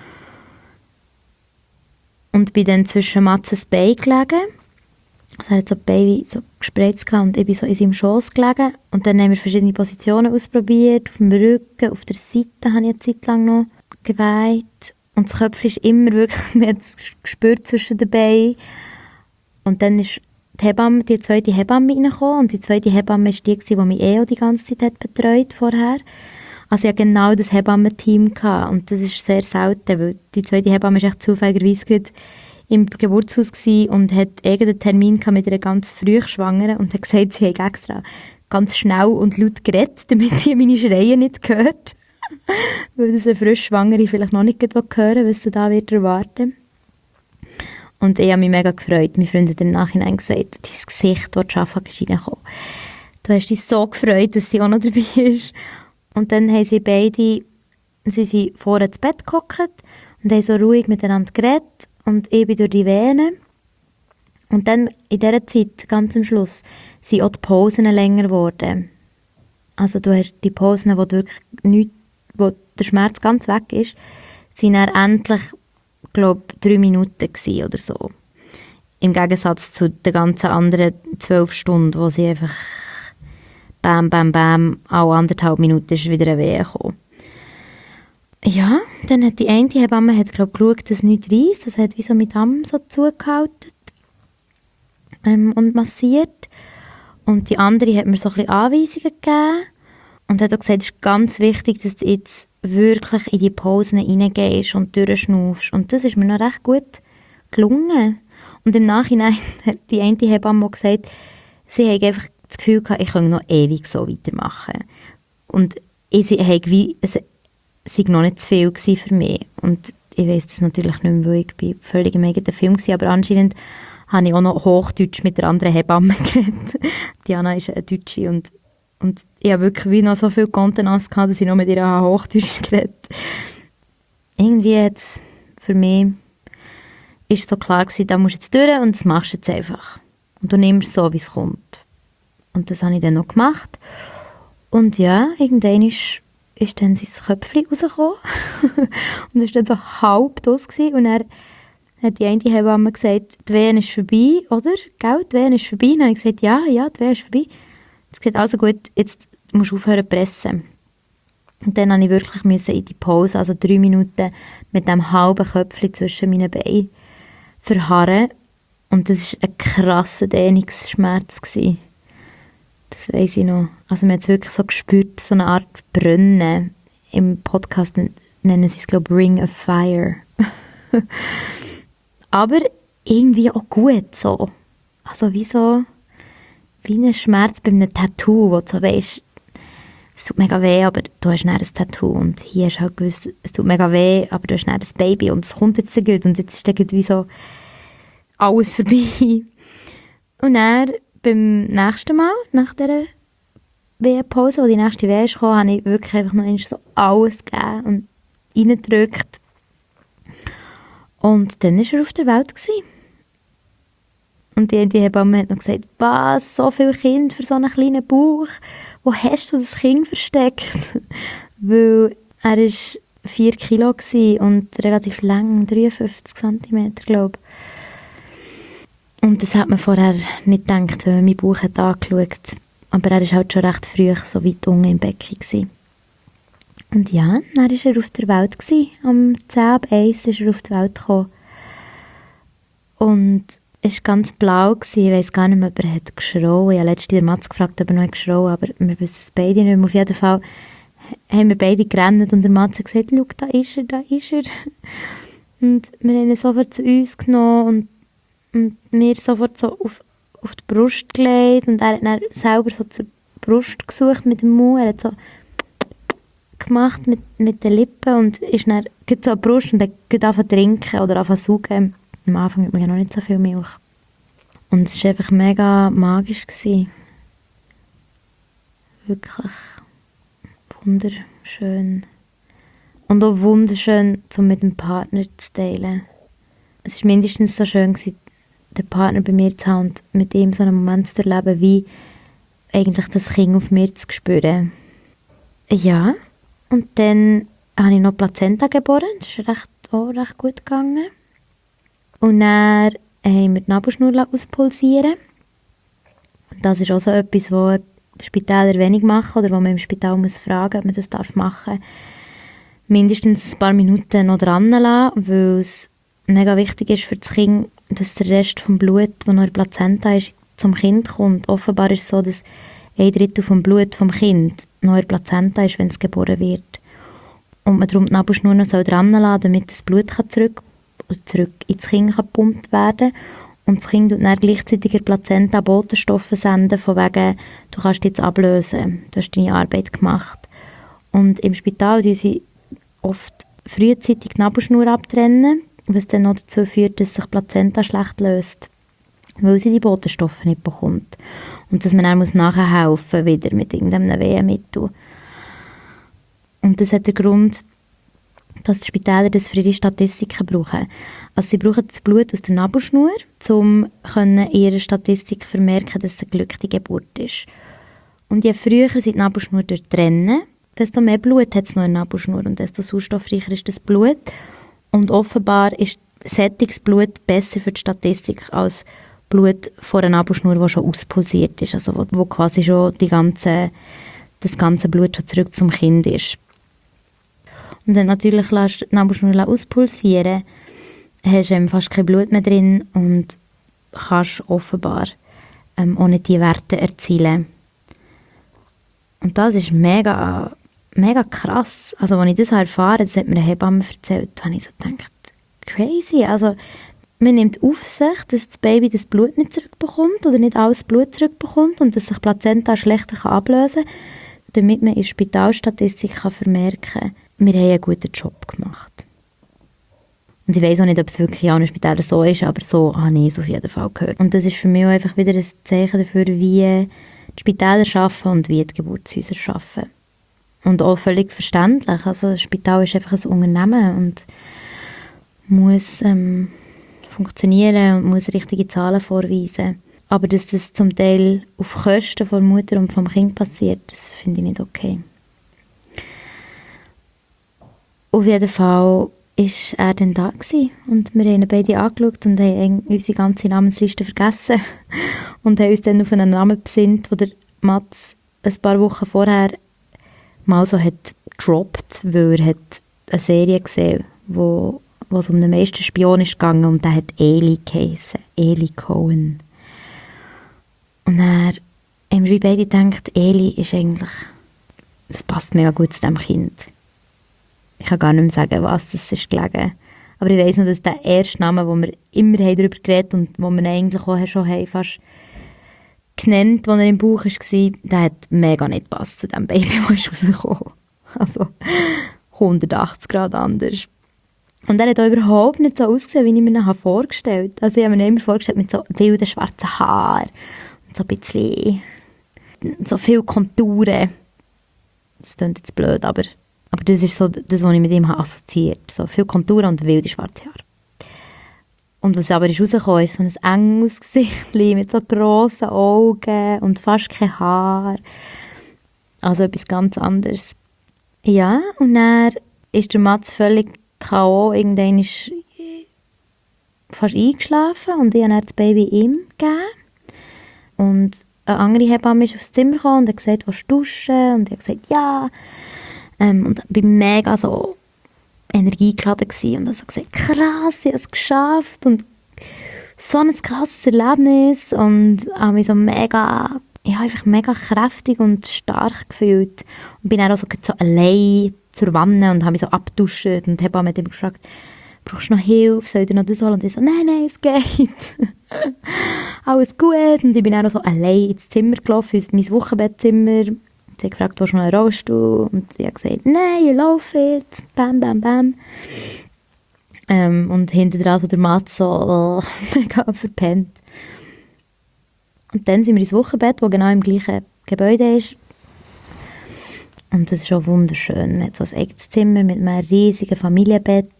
Und bin dann zwischen Matzes Bein gelegen. Also er hat so die Beine so gespreizt und ich bin so in seinem Schoss gelegen. Und dann haben wir verschiedene Positionen ausprobiert. Auf dem Rücken, auf der Seite habe ich eine Zeit lang noch geweiht. Und das Köpfchen ist immer wirklich, man hat es gespürt zwischen den Beinen. Und dann ist die zweite Hebamme reingekommen. Und die zweite Hebamme war die, die mich auch die ganze Zeit hat betreut vorher. Also ich hatte genau das Hebammenteam gehabt. Und das ist sehr selten, weil die zweite Hebamme war echt zufälligerweise gerade im Geburtshaus und hat irgendeinen Termin gehabt mit einer ganz früh Schwangeren und hat gesagt, sie habe extra ganz schnell und laut geredet, damit sie meine Schreie nicht gehört. Weil das eine frisch Schwangere vielleicht noch nicht hören, was sie da wird erwarten. Und ich habe mich mega gefreut. Mein Freund hat im Nachhinein gesagt, dein Gesicht, das Schafa ist reingekommen. Du hast dich so gefreut, dass sie auch noch dabei ist. Und dann haben sie sind vorne ins Bett gehockt und haben so ruhig miteinander geredet. Und ich bin durch die Venen. Und dann in dieser Zeit, ganz am Schluss, sind auch die Pausen länger geworden. Also du hast die Pausen, wo wirklich nichts, wo der Schmerz ganz weg ist, sind dann endlich, glaube ich, 3 Minuten gewesen oder so. Im Gegensatz zu den ganzen anderen 12 Stunden, wo sie einfach bam, bam, bam, alle 1,5 Minuten ist wieder eine Wehe gekommen. Ja, dann hat die eine Hebamme geschaut, dass nichts reisst. Das hat wie so mit Arm so zugehalten und massiert. Und die andere hat mir so ein bisschen Anweisungen gegeben und hat auch gesagt, es ist ganz wichtig, dass du jetzt wirklich in die Pausen reingehst und durchschnaufst. Und das ist mir noch recht gut gelungen. Und im Nachhinein hat die eine Hebamme auch gesagt, sie hat einfach das Gefühl gehabt, ich könnte noch ewig so weitermachen. Und ich habe wie... Es war noch nicht zu viel für mich. Und ich weiss das natürlich nicht mehr, weil ich völlig im eigenen Film war. Aber anscheinend habe ich auch noch Hochdeutsch mit der anderen Hebamme geredet. Diana ist eine Deutsche und ich habe wirklich wie noch so viel Kontenance gehabt, dass ich noch mit ihr Hochdeutsch geredet habe. Irgendwie hat es für mich ist so klar gewesen, da musst du jetzt durch und das machst du jetzt einfach. Und du nimmst es so, wie es kommt. Und das habe ich dann noch gemacht. Und ja, irgendwann ist dann sein Köpfchen rausgekommen. Und es war dann so halb das gewesen. Und er hat die eine Hebamme gesagt, die Wehen ist vorbei, oder? Gell, die Wehen ist vorbei. Und dann habe ich gesagt, ja, die Wehen ist vorbei. Sie hat gesagt, also gut, jetzt musst du aufhören zu pressen. Und dann musste ich wirklich in die Pause, also 3 Minuten, mit dem halben Köpfchen zwischen meinen Beinen verharren. Und das war ein krasser Dehnungsschmerz gewesen. Das weiss ich noch. Also man hat es wirklich so gespürt, so eine Art Brennen. Im Podcast nennen sie es, glaube ich, Ring of Fire. Aber irgendwie auch gut so. Also wie ein Schmerz bei einem Tattoo, wo du so weisst, es tut mega weh, aber du hast dann ein Tattoo. Und hier hast du halt gewusst, es tut mega weh, aber du hast dann ein Baby und es kommt jetzt so gut. Und jetzt ist dann wie so alles vorbei. Und dann beim nächsten Mal, nach dieser Wehenpause, wo die nächste Wehe kam, habe ich wirklich einfach noch so alles gegeben und reingedrückt. Und dann war er auf der Welt gewesen. Und die Hebamme hat noch gesagt, was, so viele Kinder für so einen kleinen Bauch? Wo hast du das Kind versteckt? Weil er war 4 Kilo und relativ lang, 53 cm, glaube ich. Und das hat man vorher nicht gedacht, wenn man meinen Bauch hat angeschaut. Aber er war halt schon recht früh so weit unten im Becken gewesen. Und ja, dann war er auf der Welt gewesen. Am 10:01 ist er auf die Welt gekommen. Und es war ganz blau gewesen. Ich weiss gar nicht mehr, ob er hat geschrauen. Ich habe letztens den Mats gefragt, ob er noch geschrauen hat, aber wir wissen es beide nicht mehr. Auf jeden Fall haben wir beide gerannt und der Mats hat gesagt, schau, da ist er, da ist er. Und wir haben ihn sofort zu uns genommen und mir sofort so auf die Brust gelegt und er hat dann selber so zur Brust gesucht mit dem Mund. Er hat so gemacht mit den Lippen und ist dann so an die Brust und hat angefangen zu trinken oder angefangen zu saugen. Am Anfang hat man ja noch nicht so viel Milch. Und es war einfach mega magisch gewesen. Wirklich wunderschön. Und auch wunderschön, um mit dem Partner zu teilen. Es war mindestens so schön gewesen, den Partner bei mir zu haben und mit ihm so einen Moment zu erleben, wie eigentlich das Kind auf mir zu spüren. Ja, und dann habe ich noch Plazenta geboren. Das ist recht gut gegangen. Und dann haben wir die Nabelschnur auspulsieren. Das ist auch so etwas, was die Spitäler wenig machen oder wo man im Spital muss fragen, ob man das machen darf. Mindestens ein paar Minuten noch dran lassen, weil es mega wichtig ist für das Kind, dass der Rest vom Blut, das noch in der Plazenta ist, zum Kind kommt. Offenbar ist es so, dass 1/3 vom Blut vom Kind noch in der Plazenta ist, wenn es geboren wird. Und man darum die Nabelschnur noch dran lassen soll, damit das Blut zurück ins Kind gepumpt werden kann. Und das Kind tut dann gleichzeitig in der Plazenta Botenstoffe senden, von wegen, du kannst jetzt ablösen, du hast deine Arbeit gemacht. Und im Spital tun sie oft frühzeitig die Nabelschnur abtrennen, was dann noch dazu führt, dass sich die Plazenta schlecht löst, weil sie die Botenstoffe nicht bekommt. Und dass man dann nachher helfen wieder mit irgendeinem Wehenmittel. Und das hat den Grund, dass die Spitäler das für ihre Statistiken brauchen. Also sie brauchen das Blut aus der Nabelschnur, um in ihrer Statistik vermerken, dass es eine glückliche Geburt ist. Und je früher sie die Nabelschnur trennen, desto mehr Blut hat es noch in der Nabelschnur und desto sauerstoffreicher ist das Blut. Und offenbar ist sättiges Blut besser für die Statistik als Blut von einer Nabelschnur, die schon auspulsiert ist, also wo quasi schon das ganze Blut schon zurück zum Kind ist. Und wenn natürlich die Nabelschnur auspulsieren, hast du fast kein Blut mehr drin und kannst offenbar ohne die Werte erzielen. Und das ist mega, mega krass. Also als ich das erfahren habe, das hat mir eine Hebamme erzählt, habe ich so gedacht, crazy. Also man nimmt auf sich, dass das Baby das Blut nicht zurückbekommt oder nicht alles Blut zurückbekommt und dass sich Plazenta schlechter ablösen kann, damit man in der Spitalstatistik vermerken kann, wir haben einen guten Job gemacht. Und ich weiss auch nicht, ob es wirklich in allen Spitälern so ist, aber so habe ich es auf jeden Fall gehört. Und das ist für mich auch einfach wieder ein Zeichen dafür, wie die Spitäler arbeiten und wie die Geburtshäuser arbeiten. Und auch völlig verständlich. Also das Spital ist einfach ein Unternehmen und muss funktionieren und muss richtige Zahlen vorweisen. Aber dass das zum Teil auf Kosten von der Mutter und vom Kind passiert, das finde ich nicht okay. Auf jeden Fall war er dann da gewesen. Und wir haben ihn beide angeschaut und haben unsere ganze Namensliste vergessen und haben uns dann auf einen Namen besinnt, den der Mats ein paar Wochen vorher mal so hat gedroppt, weil er hat eine Serie gesehen, wo es um einen Meisterspion ist gegangen und der hat Eli geheissen, Eli Cohen. Und dann haben wir beide gedacht, Eli ist eigentlich, das passt mega gut zu diesem Kind. Ich kann gar nicht mehr sagen, was das ist gelegen. Aber ich weiss noch, dass der erste Name, wo wir immer darüber geredet haben und wo wir eigentlich auch schon fast genannt, als er im Bauch war, der hat mega nicht gepasst zu dem Baby, das rausgekommen. Also 180 Grad anders. Und er hat auch überhaupt nicht so ausgesehen, wie ich mir ihn vorgestellt habe. Also ich habe mir immer vorgestellt mit so wilden schwarzen Haaren und so ein bisschen so viele Konturen. Das klingt jetzt blöd, aber das ist so das, was ich mit ihm assoziiert habe. So viele Konturen und wilde schwarze Haare. Und was aber rausgekommen ist, so ein enges Gesicht mit so grossen Augen und fast kein Haar. Also etwas ganz anderes. Ja, und dann ist der Mats völlig K.O. Irgendwann ist fast eingeschlafen und ich habe dann das Baby ihm gegeben. Und eine andere Hebamme ist aufs Zimmer gekommen und hat gesagt, willst du duschen? Und ich habe gesagt, ja. Und ich war mega so energiegeladen gewesen und habe so gesagt, krass, ich habe es geschafft und so ein krasses Erlebnis und habe mich so mega, einfach mega kräftig und stark gefühlt und bin dann auch so allein zur Wanne und habe mich so abgeduscht und die Hebamme hat immer gefragt, brauchst du noch Hilfe, soll ich dir noch das holen? Und ich so, nein, es geht. Alles gut. Und ich bin dann auch so allein ins Zimmer gelaufen, in mein Wochenbettzimmer. Sie hat gefragt, willst du noch einen Rollstuhl? Und ich habe gesagt, nein, ich laufe jetzt. Bam, bam, bam. Und hinter dran so der Mats so mega verpennt. Und dann sind wir ins Wochenbett, das genau im gleichen Gebäude ist. Und das ist auch wunderschön. Man hat so ein eigenes Zimmer mit einem riesigen Familienbett.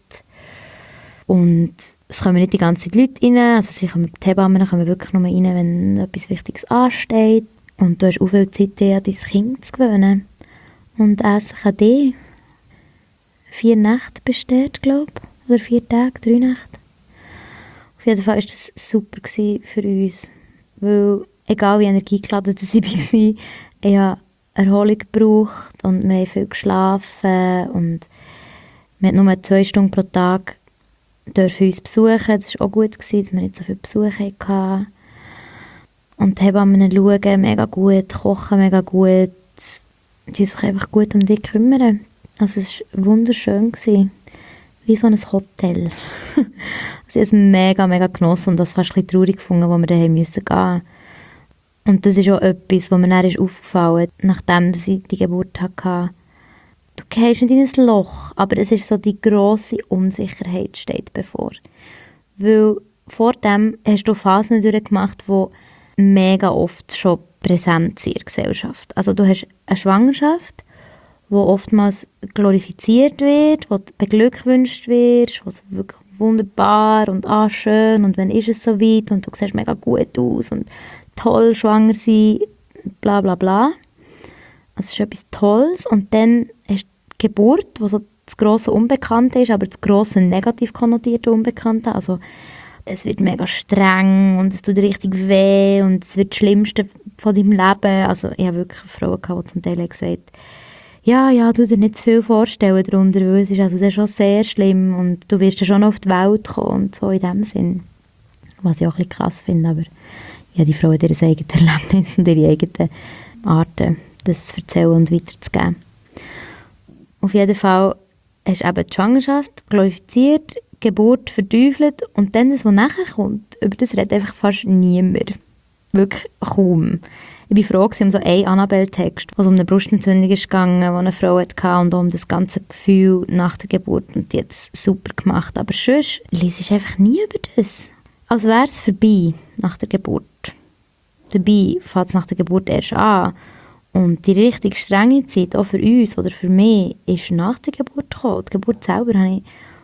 Und es kommen nicht die ganze Zeit Leute rein. Also die Hebammen kommen wirklich nur rein, wenn etwas Wichtiges ansteht. Und du hast auch viel Zeit, dir an dein Kind zu gewöhnen. Und Essen kann dir 4 Nächte besteht, glaube ich. Oder 4 Tage, 3 Nächte. Auf jeden Fall war das super für uns. Weil, egal wie energiegeladen ich war, ich habe Erholung gebraucht und wir haben viel geschlafen. Und wir hatten nur 2 Stunden pro Tag dürfen uns besuchen. Das war auch gut, dass wir nicht so viel Besuch hatten. Und die Hebammen schauen mega gut, kochen mega gut, die sich einfach gut um dich kümmern. Also es war wunderschön, wie so ein Hotel. Sie haben es mega, mega genossen und das fast ein bisschen traurig gefunden, wo wir daheim gehen mussten. Und das ist auch etwas, was mir dann aufgefallen ist, nachdem ich die Geburt hatte. Du gehst nicht in ein Loch, aber es ist so, die grosse Unsicherheit steht bevor. Weil vor dem hast du Phasen durchgemacht, die mega oft schon präsent sind in der Gesellschaft. Also du hast eine Schwangerschaft, die oftmals glorifiziert wird, wo du beglückwünscht wirst, wo es wirklich wunderbar und schön und wenn ist es so weit und du siehst mega gut aus und toll schwanger sein, bla bla bla. Also es ist etwas Tolles und dann hast du die Geburt, wo so das grosse Unbekannte ist, aber das grosse negativ konnotierte Unbekannte, also es wird mega streng und es tut richtig weh und es wird das Schlimmste von deinem Leben. Also ich habe wirklich Frauen gehabt, die zum Teil gesagt, ja, du dir nicht zu viel vorstellen darunter, weil es ist also schon sehr schlimm und du wirst ja schon auf die Welt kommen und so in dem Sinn. Was ich auch ein bisschen krass finde, aber ja, die Frauen haben ihr eigenes Erlebnis und ihre eigenen Arten, das zu erzählen und weiterzugeben. Auf jeden Fall hast du eben die Schwangerschaft glorifiziert, Geburt verteufelt und dann das, was nachher kommt, über das redet einfach fast niemand. Wirklich kaum. Ich war froh um so einen Annabelle-Text, wo es um eine Brustentzündung ging, die eine Frau hatte und um das ganze Gefühl nach der Geburt. Und die hat es super gemacht. Aber sonst liest ich einfach nie über das. Als wäre es vorbei nach der Geburt. Dabei fängt es nach der Geburt erst an. Und die richtig strenge Zeit, auch für uns oder für mich, ist nach der Geburt gekommen. Die Geburt selber habe ich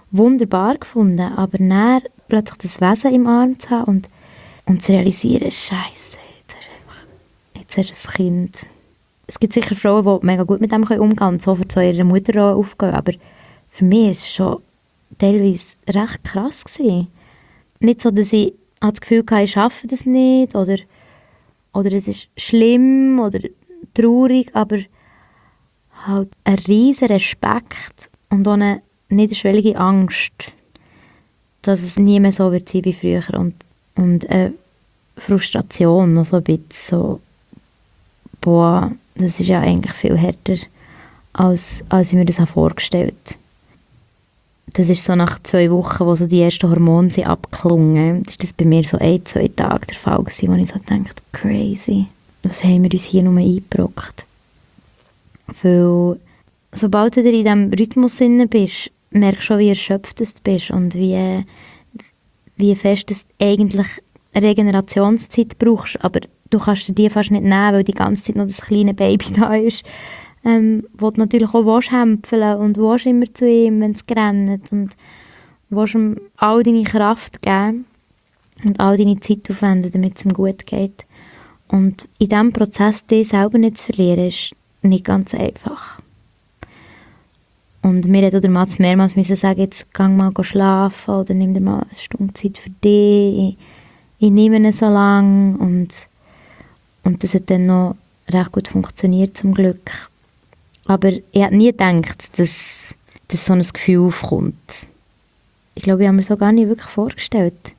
wunderbar gefunden, aber dann plötzlich das Wesen im Arm zu haben und zu realisieren, Scheiße, jetzt hast du ein Kind. Es gibt sicher Frauen, die mega gut mit dem umgehen können und sofort zu ihrer Mutter aufgehen, aber für mich war es schon teilweise recht krass gewesen. Nicht so, dass ich das Gefühl hatte, ich schaffe das nicht oder es ist schlimm oder traurig, aber halt ein riesen Respekt und auch eine niederschwellige Angst, dass es nie mehr so wird sein wie früher und eine Frustration, noch so ein bisschen so, boah, das ist ja eigentlich viel härter, als ich mir das vorgestellt habe. Das ist so nach 2 Wochen, wo so die ersten Hormone sind abgeklungen, ist das bei mir so 1-2 Tage der Fall gewesen, wo ich so dachte, crazy, was haben wir uns hier nur eingebrockt? Weil sobald du in diesem Rhythmus drin bist, merkst du schon, wie erschöpft du bist und wie fest du eigentlich Regenerationszeit brauchst, aber du kannst dir die fast nicht nehmen, weil die ganze Zeit noch das kleine Baby da ist, wo du natürlich auch hämpfeln und immer zu ihm, wenn es rennt und ihm all deine Kraft geben und all deine Zeit aufwenden, damit es ihm gut geht. Und in diesem Prozess dich selber nicht zu verlieren, ist nicht ganz einfach. Und mir hat der Mats mehrmals sagen, jetzt geh mal schlafen oder nimm dir mal eine Stunde Zeit für dich, ich nehme ihn so lange und das hat dann noch recht gut funktioniert zum Glück. Aber ich hätte nie gedacht, dass so ein Gefühl aufkommt. Ich glaube, ich habe mir so gar nicht wirklich vorgestellt.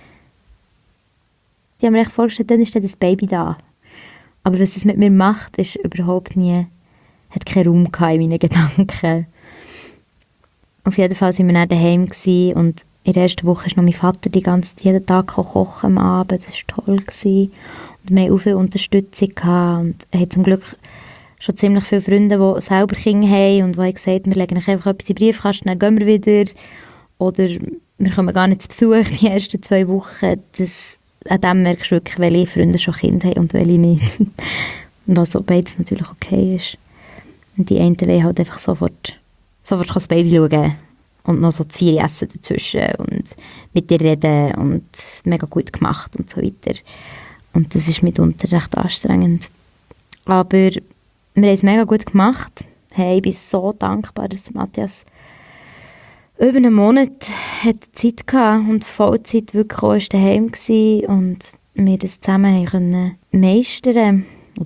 Ich habe mir echt vorgestellt, dann ist dann das Baby da. Aber was es mit mir macht, ist überhaupt nie, hat keinen Raum gehabt in meinen Gedanken. Auf jeden Fall waren wir dann daheim gewesen und in der ersten Woche ist noch mein Vater jeden Tag kochen am Abend. Das war toll gewesen. Und wir hatten auch viel Unterstützung gehabt und haben zum Glück schon ziemlich viele Freunde, die selber Kinder haben und die haben gesagt, wir legen einfach etwas in den Briefkasten, dann gehen wir wieder. Oder wir kommen gar nicht zu Besuch die ersten 2 Wochen. An dem merkst du wirklich, welche Freunde schon Kinder haben und welche nicht. Was so beides natürlich okay ist. Und die einen wollen halt einfach sofort das Baby schauen und noch so 2 essen dazwischen und mit dir reden und mega gut gemacht und so weiter. Und das ist mitunter recht anstrengend. Aber wir haben es mega gut gemacht. Hey, ich bin so dankbar, dass Matthias über einen Monat hat Zeit hatte und Vollzeit wirklich auch daheim war und wir das zusammen können meistern.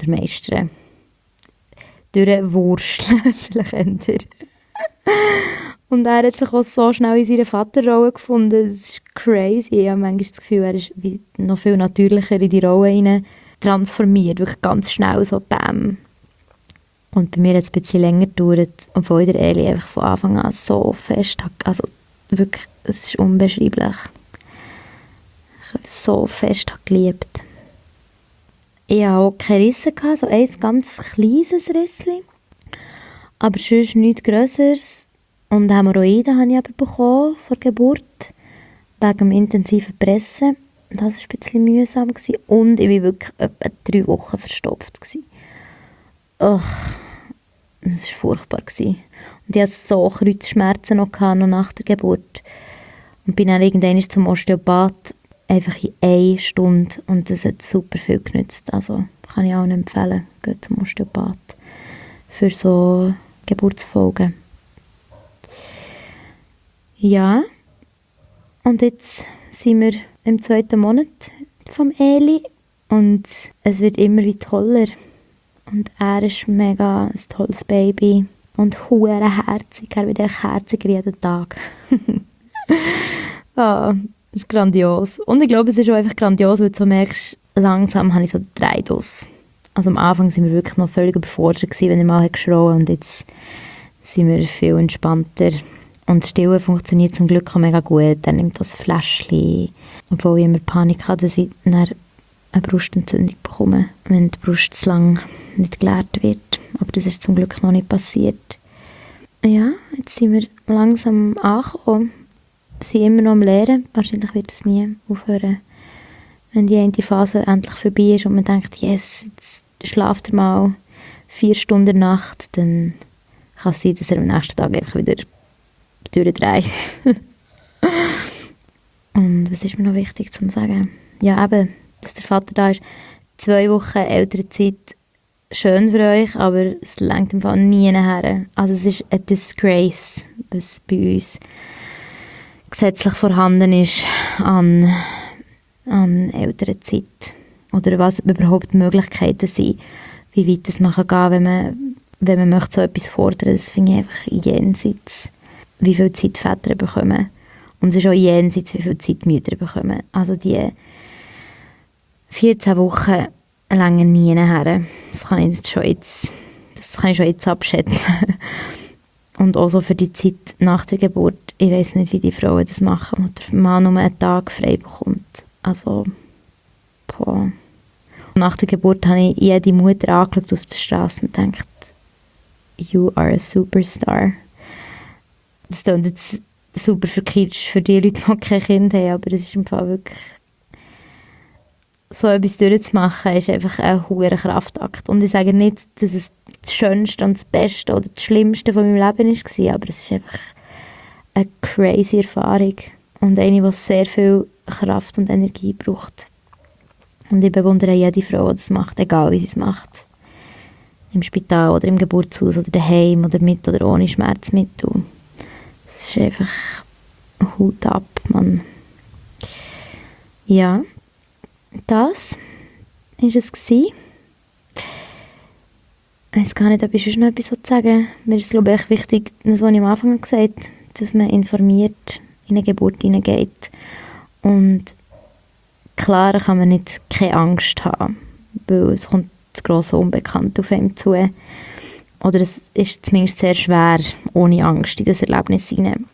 Durchwursteln, vielleicht eher. Und er hat sich auch so schnell in seiner Vaterrolle gefunden. Das ist crazy. Ich habe manchmal das Gefühl, er ist wie noch viel natürlicher in die Rolle hinein transformiert. Wirklich ganz schnell so bam. Und bei mir hat es ein bisschen länger gedauert, obwohl der Eli einfach von Anfang an so fest hat, also wirklich, es ist unbeschreiblich. Ich habe so fest geliebt. Ich hatte auch keine Risse, so ein ganz kleines Rissli. Aber sonst nichts Grösseres. Und Hämorrhoiden habe ich aber bekommen vor der Geburt, wegen dem intensiven Pressen. Das war ein bisschen mühsam. Und ich war wirklich etwa 3 Wochen verstopft. Ach, das war furchtbar. Und ich hatte so Kreuzschmerzen noch nach der Geburt. Und bin dann irgendwann zum Osteopath, einfach in 1 Stunde. Und das hat super viel genützt. Also kann ich auch nicht empfehlen, geht zum Osteopath für so Geburtsfolgen. Ja, und jetzt sind wir im 2. Monat vom Eli und es wird immer wie toller. Und er ist mega ein tolles Baby und hure herzig. Er wird echt herziger jeden Tag. Das ist grandios. Und ich glaube, es ist auch einfach grandios, weil du so merkst, langsam habe ich so den Dreidus. Also am Anfang waren wir wirklich noch völlig überfordert gewesen, wenn er mal geschrien hat, und jetzt sind wir viel entspannter. Und das Stillen funktioniert zum Glück auch mega gut. Er nimmt das Fläschchen. Obwohl ich immer Panik hatte, dass ich eine Brustentzündung bekomme, wenn die Brust zu lang nicht geleert wird. Aber das ist zum Glück noch nicht passiert. Ja, jetzt sind wir langsam angekommen. Wir sind immer noch am Lernen. Wahrscheinlich wird es nie aufhören. Wenn die eine Phase endlich vorbei ist und man denkt, yes, jetzt schlaft er mal 4 Stunden in der Nacht, dann kann es sein, dass er am nächsten Tag einfach wieder durchdreht. Und was ist mir noch wichtig zu sagen? Ja, eben, dass der Vater da ist. 2 Wochen ältere Zeit, schön für euch, aber es reicht im Fall nie her. Also es ist eine Disgrace, was bei uns gesetzlich vorhanden ist an älterer Zeit. Oder was überhaupt Möglichkeiten sind, wie weit es man kann gehen, wenn man möchte so etwas fordern. Das finde ich einfach jenseits, wie viel Zeit Väter bekommen. Und es ist auch jenseits, wie viel Zeit Mütter bekommen. Also die 14 Wochen lange nie her. Das kann ich schon jetzt abschätzen. Und auch so für die Zeit nach der Geburt. Ich weiss nicht, wie die Frauen das machen, wo der Mann nur einen Tag frei bekommt. Also, boah. Nach der Geburt habe ich jede Mutter angeschaut auf der Straße und gedacht, you are a superstar. Das klingt jetzt super verkitscht für die Leute, die kein Kind haben, aber es ist im Fall wirklich, so etwas durchzumachen, ist einfach ein hoher Kraftakt. Und ich sage nicht, dass es das Schönste und das Beste oder das Schlimmste von meinem Leben war, aber es ist einfach eine crazy Erfahrung und eine, die sehr viel Kraft und Energie braucht. Und ich bewundere jede Frau, die das macht, egal wie sie es macht. Im Spital oder im Geburtshaus oder daheim oder mit oder ohne Schmerzmittel. Es ist einfach Hut ab, Mann. Ja, das war es gewesen. Ich weiß gar nicht, ob ich sonst noch etwas sagen will. Mir ist es, glaube ich, wichtig, das, was ich am Anfang gesagt habe, dass man informiert in eine Geburt hineingeht. Und klar kann man nicht keine Angst haben, weil es kommt das grosse Unbekannte auf einem zu. Oder es ist zumindest sehr schwer, ohne Angst in das Erlebnis hinein.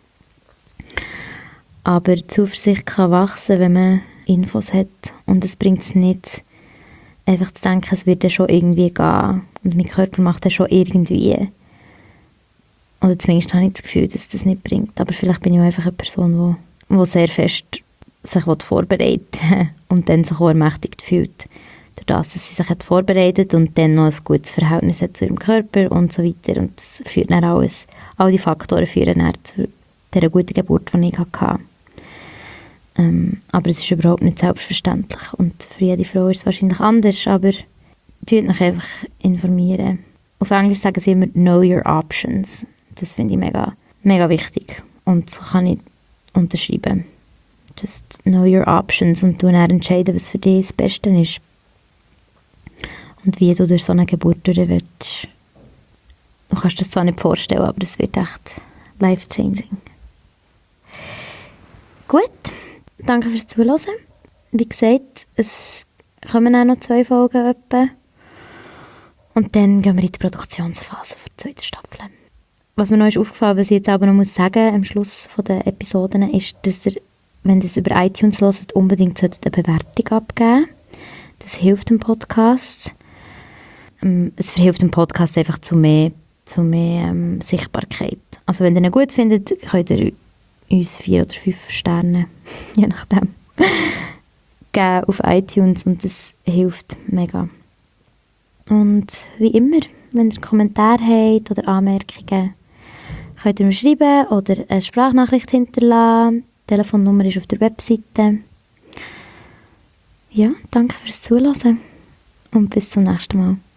Aber die Zuversicht kann wachsen, wenn man Infos hat. Und es bringt es nicht, einfach zu denken, es wird ja schon irgendwie gehen. Und mein Körper macht das schon irgendwie. Oder zumindest habe ich das Gefühl, dass das nicht bringt. Aber vielleicht bin ich auch einfach eine Person, die sehr fest sich vorbereitet und dann sich auch ermächtigt fühlt. Durch das, dass sie sich hat vorbereitet und dann noch ein gutes Verhältnis hat zu ihrem Körper und so weiter. Und das führt dann alles, all die Faktoren führen dann zu dieser guten Geburt, die ich hatte. Aber es ist überhaupt nicht selbstverständlich. Und für jede Frau ist es wahrscheinlich anders, aber tut euch einfach informieren. Auf Englisch sagen sie immer «Know your options». Das finde ich mega, mega wichtig und kann ich unterschreiben. Just know your options und du dann entscheiden, was für dich das Beste ist. Und wie du durch so eine Geburt durch willst. Du kannst das zwar nicht vorstellen, aber es wird echt life-changing. Gut, danke fürs Zuhören. Wie gesagt, es kommen auch noch 2 Folgen etwa. Und dann gehen wir in die Produktionsphase für die 2. Staffel. Was mir noch ist aufgefallen, was ich jetzt aber noch sagen muss am Schluss der Episoden, ist, dass ihr, wenn ihr es über iTunes hört, unbedingt eine Bewertung abgeben. Das hilft dem Podcast. Es verhilft dem Podcast einfach zu mehr Sichtbarkeit. Also wenn ihr ihn gut findet, könnt ihr uns 4 oder 5 Sterne, je nachdem, geben auf iTunes und das hilft mega. Und wie immer, wenn ihr einen Kommentar habt oder Anmerkungen, könnt ihr mir schreiben oder eine Sprachnachricht hinterlassen. Die Telefonnummer ist auf der Webseite. Ja, danke fürs Zuhören und bis zum nächsten Mal.